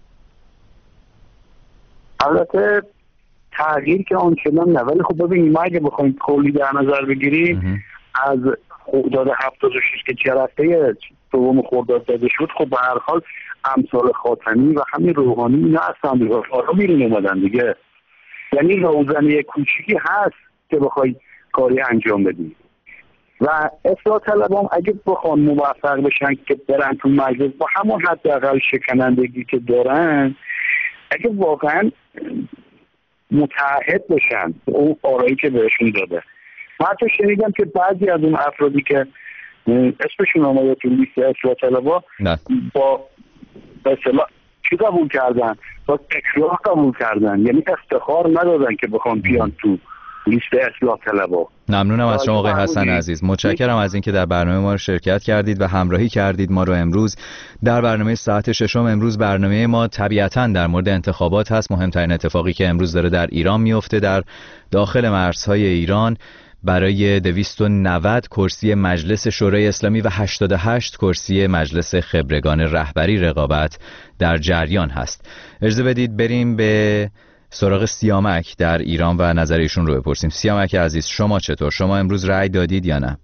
[SPEAKER 8] البته تغییر که آنچنان نه، ولی خب ببینید ما اگه بخوایم کلی در نظر بگیریم از خرداد 76 که جلسه دوم خرداد داده شد، خب به هر حال امثال خاتمی و همین روحانی اینا از صندوق رو بیرون اومدن دیگه. یعنی روزنه کوچیکی هست که بخوای کاری انجام بدی و اصلاح طلبان اگه بخوان موفق بشن که برن تو مجلس با همون حداقل شکنندگی که دارن، اگه واقعا متعهد بشن اون آرایی که بهشون داده. من حتی شنیدم که بعضی از اون افرادی که اسمشون آمده تو لیست اصلاح طلبا با اصطلاح چی قبول کردن؟ با اکراه قبول کردن، یعنی افتخار ندادن که بخوان بیان تو لیست اصلاح طلبا.
[SPEAKER 6] ممنونم از شما آقای حسن عزیز. متشکرم از اینکه در برنامه ما رو شرکت کردید و همراهی کردید ما رو امروز در برنامه ساعت ششم. امروز برنامه ما طبیعتاً در مورد انتخابات هست. مهمترین اتفاقی که امروز داره در ایران میفته، در داخل مرزهای ایران برای 290 کرسی مجلس شورای اسلامی و 88 کرسی مجلس خبرگان رهبری رقابت در جریان هست. اجازه بدید بریم به سراغ سیامک در ایران و نظر ایشون رو بپرسیم. سیامک عزیز، شما چطور؟ شما امروز رأی دادید یا نه؟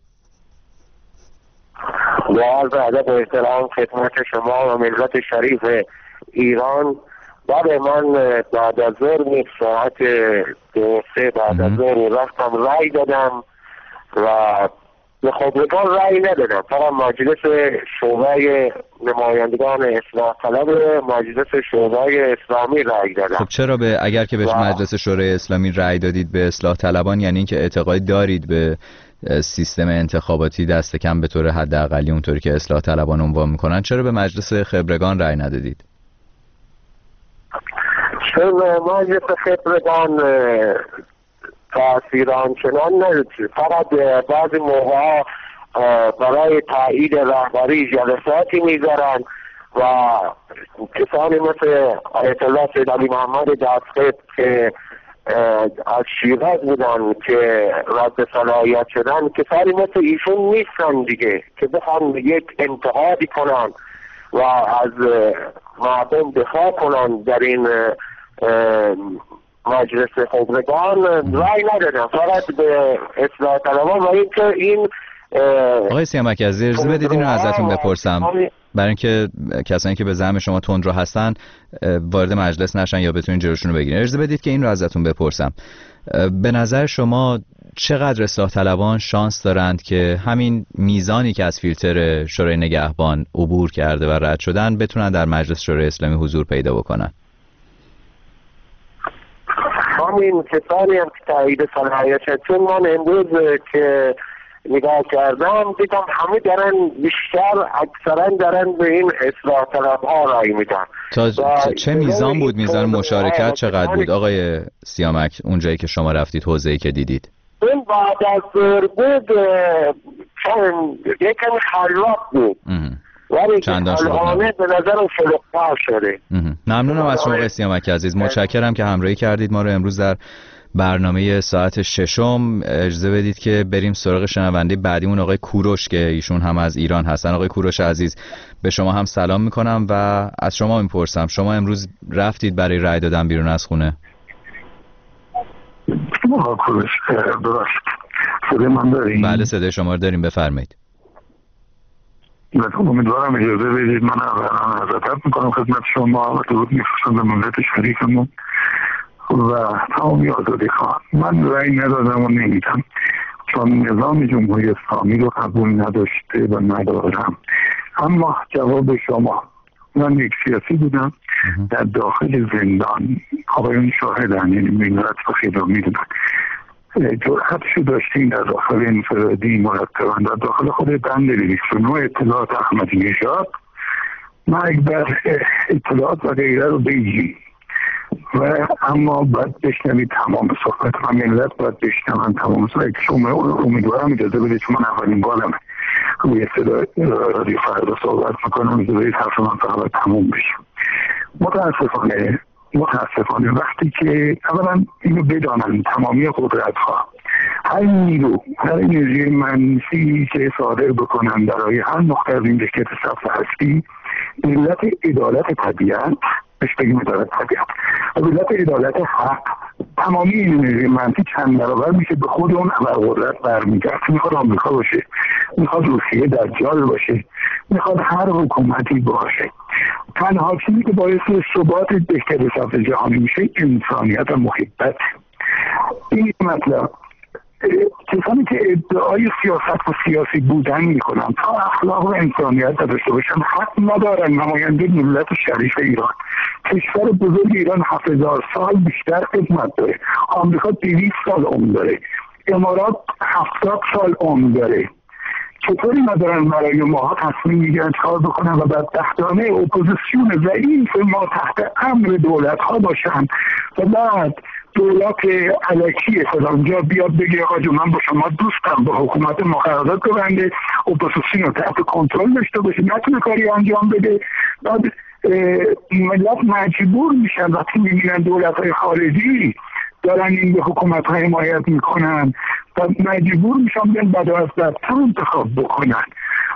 [SPEAKER 5] با عرض ادب و احترام خدمت شما و ملت شریف ایران، برای من بعد از ظهر ساعت 2-3 بعد از ظهر رفتم رأی دادم و به خبرگان رأی ندادم، فقط مجلس شورای نمایندگان اصلاح طلب مجلس شورای اسلامی رأی دادم.
[SPEAKER 6] خب چرا اگر که به مجلس شورای اسلامی رأی دادید به اصلاح طلبان، یعنی اینکه اعتقاد دارید به سیستم انتخاباتی دست کم به طور حداقلی اونطوری که اصلاح طلبان عنوان میکنن، چرا به مجلس خبرگان رأی ندادید؟
[SPEAKER 5] چون مجلس خبرگان تأثیر آنچنان نداشت، فقط بعضی موقع برای تایید رهبری جلساتی میذارن و کسانی مثل آیت الله سید علی محمد دستخط که از شیراز بودن که رد صلاحیت شدن، کسانی مثل ایشون نیستن دیگه که بخوان یک انتقادی کنن و از مردم دفاع کنن در این مجلس خبرگان. رای ندادم، فقط به اصلاح طلبان و اینکه این
[SPEAKER 6] آقای سیامک عزیز اجازه بدید این رو ازتون بپرسم برای اینکه کسانی که به زعم شما تندرو هستن وارد مجلس نشن یا بتونین جلوشون رو بگیرین. اجازه بدید که این رو ازتون بپرسم، به نظر شما چقدر اصلاح طلبان شانس دارند که همین میزانی که از فیلتر شورای نگهبان عبور کرده و رد شدن بتونن در مجلس شورای اسلامی حضور پیدا بکنن؟
[SPEAKER 5] همین کسانی هم که تایید صلاحیت شد، چون من امروز که نگاه کردم دیدم همه دارن بیشتر اکثرا دارن به این اصلاح طلب ها رای میدن.
[SPEAKER 6] چه میزان بود؟ میزان مشارکت چقدر بود آقای سیامک اونجایی که شما رفتید، حوزه‌ای که دیدید؟
[SPEAKER 5] این بعد از ظهر بود، یکم خلاق بود ولی الانه به نظرم شلوغ‌تر شده.
[SPEAKER 6] ممنونم از شما آقای سیامک عزیز، متشکرم که همراهی کردید ما رو امروز در برنامه ساعت ششم. اجازه بدید که بریم سراغ شنونده بعدیمون آقای کوروش که ایشون هم از ایران هستن. آقای کوروش عزیز، به شما هم سلام میکنم و از شما میپرسم شما امروز رفتید برای رای دادن بیرون از خونه؟
[SPEAKER 8] آقای کوروش درست صدای من داریم؟
[SPEAKER 6] بله صدای شما رو داریم، بفرمایید.
[SPEAKER 8] بهتون امیدوارم اجازه بدید من عزت میکنم خدمت شما و درود میفرستم به ملت شریفمون و تمامی آزادی خواهد. من رأی ندادم و نمیدم،
[SPEAKER 10] چون نظام جمهوری اسلامی رو قبول نداشته و ندارم. اما جواب شما، من یک سیاسی بودم در داخل زندان، آقایون شاهدن، یعنی ملت و خیلی میدونن، جرأتشو داشتیم در داخل انفرادی مرتبا در داخل خود بند 209 اطلاعات احمدی نژاد مرگ بر اطلاعات و غیره رو بگیم و اما باید بشنوید تمام صحبت و ملت باید بشنوند تمام صحبت. شما امیدوارم اجازه بدید، چون من اولین بارم روی صدا رادیو فردا صحبت میکنم، اجازه بدید حرف من فقط تموم بشه. متاسفانه وقتی که اولا اینو بدانن تمامی قدرت ها هر نیرو، هر انرژی منفی که صادر بکنن برای هر نقطه از این دشکت سبز هستی، علت عدالت طبیعت، بهش بگیم عدالت طبیعت، علت عدالت حق، تمامی این انرژی منفی چند برابر میشه به خود اون ابرقدرت برمیگرد. میخواد آمریکا باشه، میخواد روسیه دجال باشه، میخواد هر حکومتی باشه. تنها چیزی که باعث ثبات دشکت سبز جهانی میشه انسانیت و محبت. این مطلب کسانی که ادعای سیاست و سیاسی بودن میکنن تا اخلاق و انسانیت داشته باشن حق ندارن نماینده ملت شریف ایران. کشور بزرگ ایران 7000 سال بیشتر خدمت داره، آمریکا 200 سال عمر داره، امارات 70 سال عمر داره. چطوری ندارن برای ماها تصمیم میگیرن کار بکنن و بدبختانه اپوزیسیون ضعیف ما تحت امر دولت ها باشن و بعد دولت الکی فلانجا بیاد بگه آقا من با شما دوستم، با حکومت ما قرارداد ببنده، اپوزیسیون رو تحت کنترل داشته باشه، نتونه کاری انجام بده. بعد ملت مجبور میشن وقتی میبینن دولت های خارجی دارن این به حکومت های حمایت میکنن و مجبور میشن بیان بد و از بدتر انتخاب بکنن.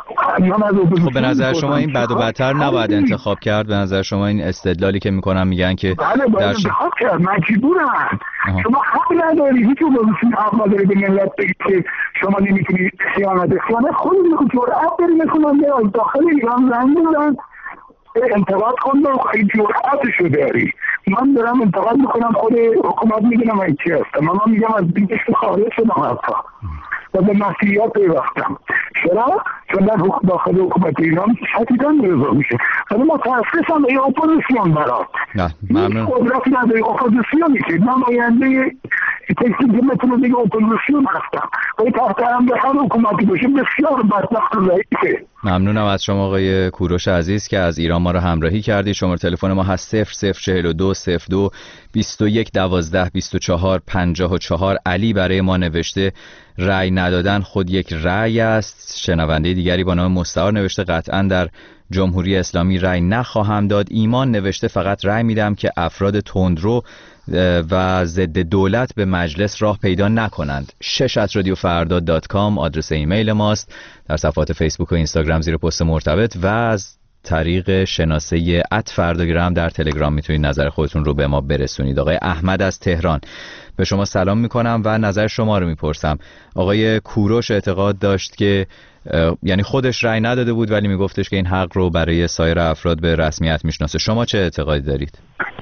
[SPEAKER 6] خب به نظر شما این بد و بدتر نباید انتخاب کرد؟ به نظر شما این استدلالی که میکنن میگن که
[SPEAKER 10] بله باید انتخاب کرد، مجبورن. شما حق نداری، هیچ اپوزیسیون حق نداری به ملت بگید که شما نمیتونی خیانت خودی جرأت داری میکنن از داخل ایران زنگ بزنن انتقاد کن و خیلی جرأتشو داری. من دارم انتقاد میکنم، خود حکومت میدونم این چی هستم، من میگم از بیتش خارج شدم حتی و به مسیحیت پیوستم. چرا؟ چون در داخل حکومت ایران شدیداً رضا میشه. ولی متاسفم به اپوزیسیون برات
[SPEAKER 6] ممنون.
[SPEAKER 10] قدرت نداری اپوزیسیونی که نماینده کسی که میتونه بگه اپوزیسیون هستم ولی تحت امر هر حکومتی باشه بسیار بدبخت و ضعیفه.
[SPEAKER 6] ممنونم از شما آقای کوروش عزیز که از ایران ما رو همراهی کردید. شماره تلفن ما هست 0042 02 21 12 24 54. علی برای ما نوشته رأی ندادن خود یک رأی است. شنونده دیگری با نام مستعار نوشته قطعا در جمهوری اسلامی رأی نخواهم داد. ایمان نوشته فقط رأی میدم که افراد تندرو و ضد دولت به مجلس راه پیدا نکنند. 6@radiofarda.com آدرس ایمیل ماست. در صفحات فیسبوک و اینستاگرام زیر پست مرتبط و از طریق شناسه @فرداگرام در تلگرام میتونید نظر خودتون رو به ما برسونید. آقای احمد از تهران، به شما سلام میکنم و نظر شما رو میپرسم. آقای کوروش اعتقاد داشت که یعنی خودش رأی نداده بود ولی میگفتش که این حق رو برای سایر افراد به رسمیت میشناسه. شما چه اعتقادی دارید؟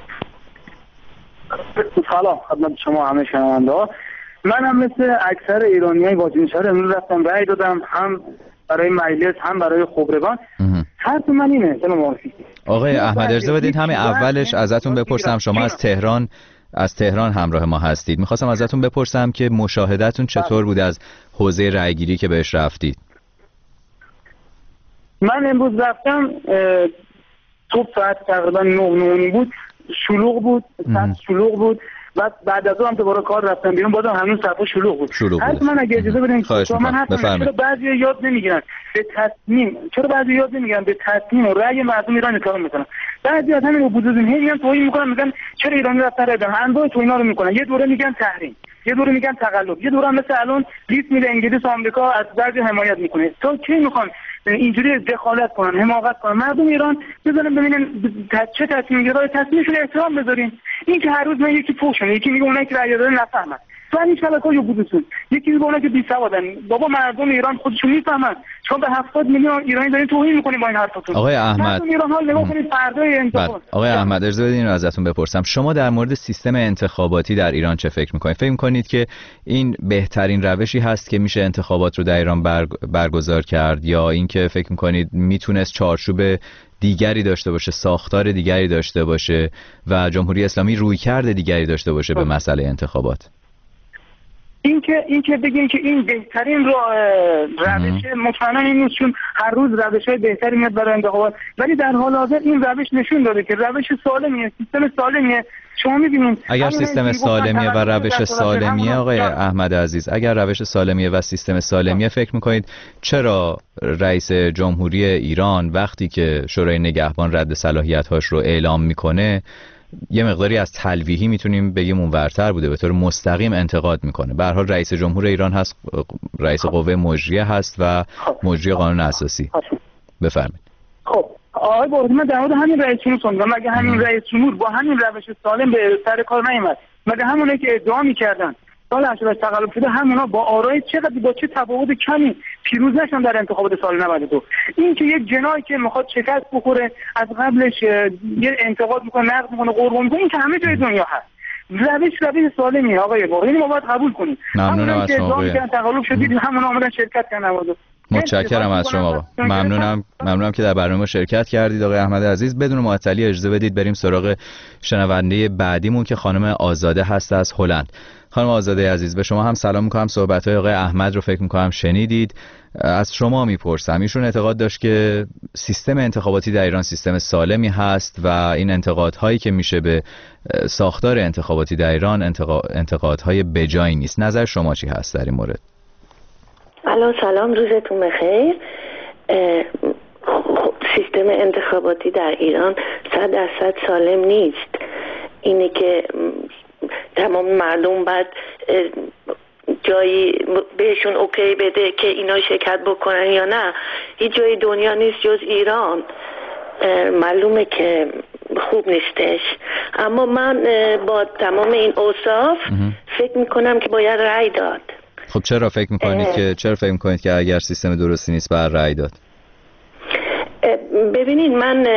[SPEAKER 8] سلام خدمت شما همه شنونده‌ها. من هم مثل اکثر ایرانیای واجنشار امروز رفتم رأی دادم، هم برای مجلس هم برای خبرگان. حرف من اینه
[SPEAKER 6] آقای احمد اجازه بدید همین اولش ازتون بپرسم، شما از تهران همراه ما هستید. میخواستم ازتون بپرسم که مشاهدتون چطور بود از حوزه رأیگیری که بهش رفتید؟
[SPEAKER 8] من امروز رفتم صبح ساعت تقریبا 9 بود، شلوغ بود، شلوغ بود. بعد از اون هم دوباره کار رفتم بیرون، بازم هنوز صفحه شلوغ بود. من اگه اجازه بدین من حرف چرا بعضی یاد نمیگیرن به تصمیم، چرا بعضی یاد نمیگیرن به تصمیم و رأی مردم ایران کار میکنن. بعضی از همین اپوزیسیون میگن توهین میکنن، میگن چرا ایرانی رفتن رأی دادن، انواع تو اینا رو میکنن. یه دوره میگن تحریم، یه دوره میگن تقلب، یه دوره مثل الان 20 میلیون انگلیس و آمریکا از بعضی حمایت میکنه. تا کی میخوان اینجوری دخالت کنن، حماقت کنن؟ مردم ایران بزنن ببینن چه تصمیم گیرای تصمیمشون احترام بذارین. این که هر روز من یکی پوشن یکی میگه اونایی که رأی دادن نفهمن، این شبکه‌های بودن یکی میگه که بی‌سوادن. بابا مردم ایران خودشون میفهمن. شما به 70 میلیون ایرانی دارین توهین میکنین با این حرفتون.
[SPEAKER 6] آقای احمد
[SPEAKER 8] ایران ها نگاه کنید فردای انتخابات.
[SPEAKER 6] آقای احمد اجازه بدین اینو ازتون بپرسم. شما در مورد سیستم انتخاباتی در ایران چه فکر میکنید؟ فکر میکنید که این بهترین روشی هست که میشه انتخابات رو در ایران برگزار کرد، یا اینکه فکر میکنید میتونست چارچوب دیگری داشته باشه، ساختار دیگری داشته باشه و جمهوری اسلامی رویکرد دیگری داشته باشه به مسئله انتخابات؟
[SPEAKER 8] اینکه بگیم که این بهترین روش مطمئنا این نیست، چون هر روز روش‌های بهتری میاد برای انتخابات، ولی در حال حاضر این روش نشون داده که روش سالمیه، سیستم سالمیه. شما می‌بینید
[SPEAKER 6] اگر سیستم سالمیه و روش سالمیه آقای احمد عزیز، اگر روش سالمیه و سیستم سالمیه، فکر می‌کنید چرا رئیس جمهوری ایران وقتی که شورای نگهبان رد صلاحیت‌هاش رو اعلام میکنه یه مقداری از تلویحی میتونیم بگیم اونورتر بوده، به طور مستقیم انتقاد میکنه؟ به هر حال رئیس جمهور ایران هست، رئیس قوه مجریه هست و مجری قانون اساسی. بفرمایید.
[SPEAKER 8] خب آقای بازی، من در مورد همین رئیس جمهور صحبت، مگه همین رئیس جمهور با همین روش سالم به سر کار نیامد؟ مگه همونایی که ادعا میکردن سال 88 تقلب شده همونا با آرای چقدر با چه تفاوت کمی پیروز نشدن در انتخابات سال 92؟ این که یک جنایی که میخواد شکست بخوره از قبلش یه انتقاد میکنه، نقد میکنه، قربون میکنه، این که همه جای دنیا هست. روش سالمیه آقای باقری، اینو ما باید قبول کنیم.
[SPEAKER 6] ممنونم از شما آقای.
[SPEAKER 8] تقلب شدید همونا اومدن شرکت کردن.
[SPEAKER 6] متشکرم از شما آقا. ممنونم که در برنامه شرکت کردید آقای احمد عزیز. بدون معطلی اجازه بدید بریم سراغ شنونده بعدیمون که خانم آزاده هست از هلند. خانم آزاده عزیز، به شما هم سلام میکنم. صحبت‌های آقای احمد رو فکر میکنم شنیدید. از شما میپرسم، ایشون اعتقاد داشت که سیستم انتخاباتی در ایران سیستم سالمی هست و این انتقادهایی که میشه به ساختار انتخاباتی در ایران انتقادهای بجایی نیست. نظر شما چی هست در این مورد؟
[SPEAKER 11] سلام، روزتون بخیر. سیستم انتخاباتی در ایران 100% سالم نیست. اینه که تمام مردم باید جایی بهشون اوکی بده که اینا شرکت بکنن یا نه. هیچ جای دنیا نیست جز ایران. معلومه که خوب نیستش، اما من با تمام این اوصاف فکر میکنم که باید رأی داد.
[SPEAKER 6] خب چرا فکر میکنید که اگر سیستم درستی نیست باید رأی داد؟
[SPEAKER 11] ببینید، من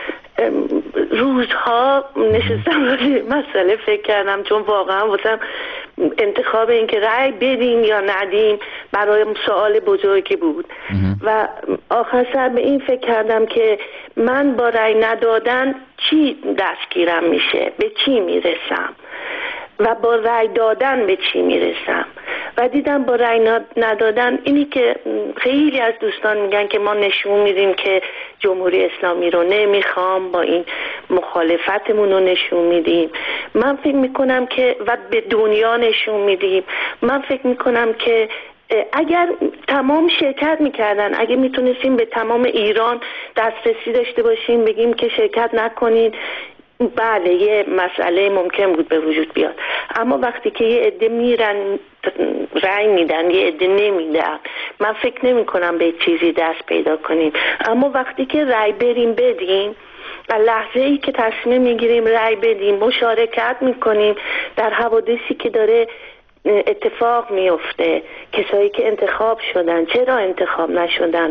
[SPEAKER 11] روزها نشستم راجع مسئله فکر کردم، چون واقعا واسم انتخاب این که رأی بدیم یا ندیم برایم سوال بزرگی بود و آخر سر به این فکر کردم که من با رأی ندادن چی دستگیرم میشه، به چی میرسم و با رأی دادن به چی میرسم. و دیدم با رأی ندادن اینی که خیلی از دوستان میگن که ما نشون میدیم که جمهوری اسلامی رو نمیخوام، با این مخالفتمون رو نشون میدیم. من فکر میکنم که و به دنیا نشون میدیم. من فکر میکنم که اگر تمام شرکت میکردن، اگه میتونستیم به تمام ایران دسترسی داشته باشیم بگیم که شرکت نکنین، بله یه مسئله ممکن بود به وجود بیاد. اما وقتی که یه عده میرن رأی میدن، یه عده نمیدن، من فکر نمی کنم به چیزی دست پیدا کنیم. اما وقتی که رأی بریم بدیم، لحظه ای که تصمیم میگیریم رأی بدیم، مشارکت میکنیم در حوادثی که داره اتفاق میفته، کسایی که انتخاب شدن چرا انتخاب نشدن،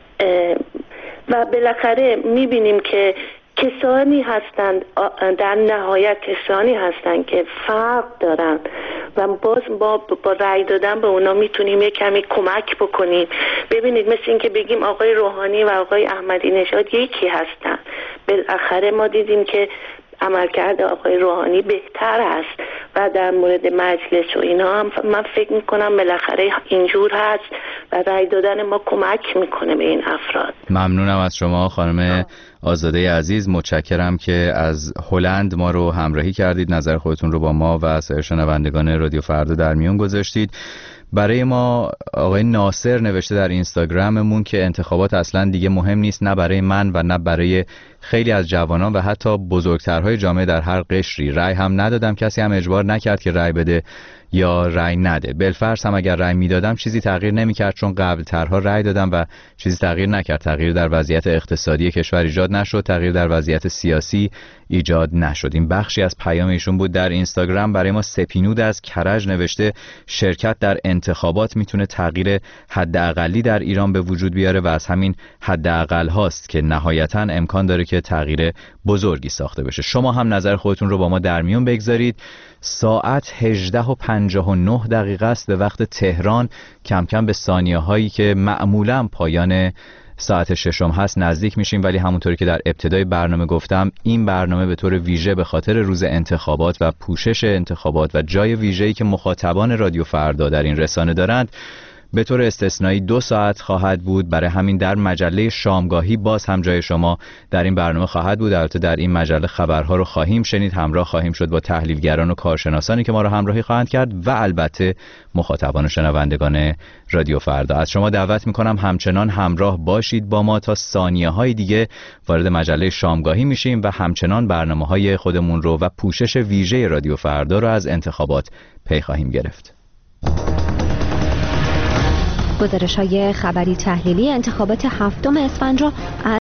[SPEAKER 11] و بالاخره میبینیم که کسانی هستند، در نهایت کسانی هستند که فرق دارن و باز با رأی دادن به اونا میتونیم یک کمی کمک بکنیم. ببینید، مثل این که بگیم آقای روحانی و آقای احمدی نژاد یکی هستن. بالاخره ما دیدیم که عملکرد آقای روحانی بهتر است و در مورد مجلس و اینا هم من فکر میکنم بالاخره اینجور هست و رأی دادن ما کمک میکنه به این افراد.
[SPEAKER 6] ممنونم از شما خانم آزاده عزیز. متشکرم که از هلند ما رو همراهی کردید، نظر خودتون رو با ما و سایر شنوندگان رادیو فردا در میون گذاشتید. برای ما آقای ناصر نوشته در اینستاگراممون که انتخابات اصلا دیگه مهم نیست، نه برای من و نه برای خیلی از جوانان و حتی بزرگترهای جامعه در هر قشری رأی هم ندادم، کسی هم اجبار نکرد که رأی بده یا رأی نده. بالفرض هم اگر رأی میدادم چیزی تغییر نمیکرد، چون قبل ترها رأی دادم و چیزی تغییر نکرد. تغییر در وضعیت اقتصادی کشور ایجاد نشد، تغییر در وضعیت سیاسی ایجاد نشد. این بخشی از پیام ایشون بود در اینستاگرام. برای ما سپینود از کرج نوشته شرکت در انتخابات میتونه تغییر حداقلی در ایران به وجود بیاره و از همین حداقل هاست که نهایتاً امکان داره که تغییر بزرگی ساخته بشه. شما هم نظر خودتون رو با ما در میون بگذارید. ساعت 18:59 است به وقت تهران. کم کم به ثانیه هایی که معمولاً پایان ساعت 6 هست نزدیک میشیم، ولی همونطوری که در ابتدای برنامه گفتم این برنامه به طور ویژه به خاطر روز انتخابات و پوشش انتخابات و جای ویژه‌ای که مخاطبان رادیو فردا در این رسانه دارند به طور استثنایی 2 ساعت خواهد بود. برای همین در مجله شامگاهی باز هم جای شما در این برنامه خواهد بود. البته در این مجله خبرها رو خواهیم شنید، همراه خواهیم شد با تحلیلگران و کارشناسانی که ما رو همراهی خواهند کرد و البته مخاطبان و شنوندگان رادیو فردا. از شما دعوت میکنم همچنان همراه باشید با ما تا ثانیه‌های دیگه وارد مجله شامگاهی میشیم و همچنان برنامه‌های خودمون رو و پوشش ویژه رادیو فردا رو از انتخابات پی خواهیم گرفت.
[SPEAKER 12] گزارش‌های خبری تحلیلی انتخابات 7 اسفند را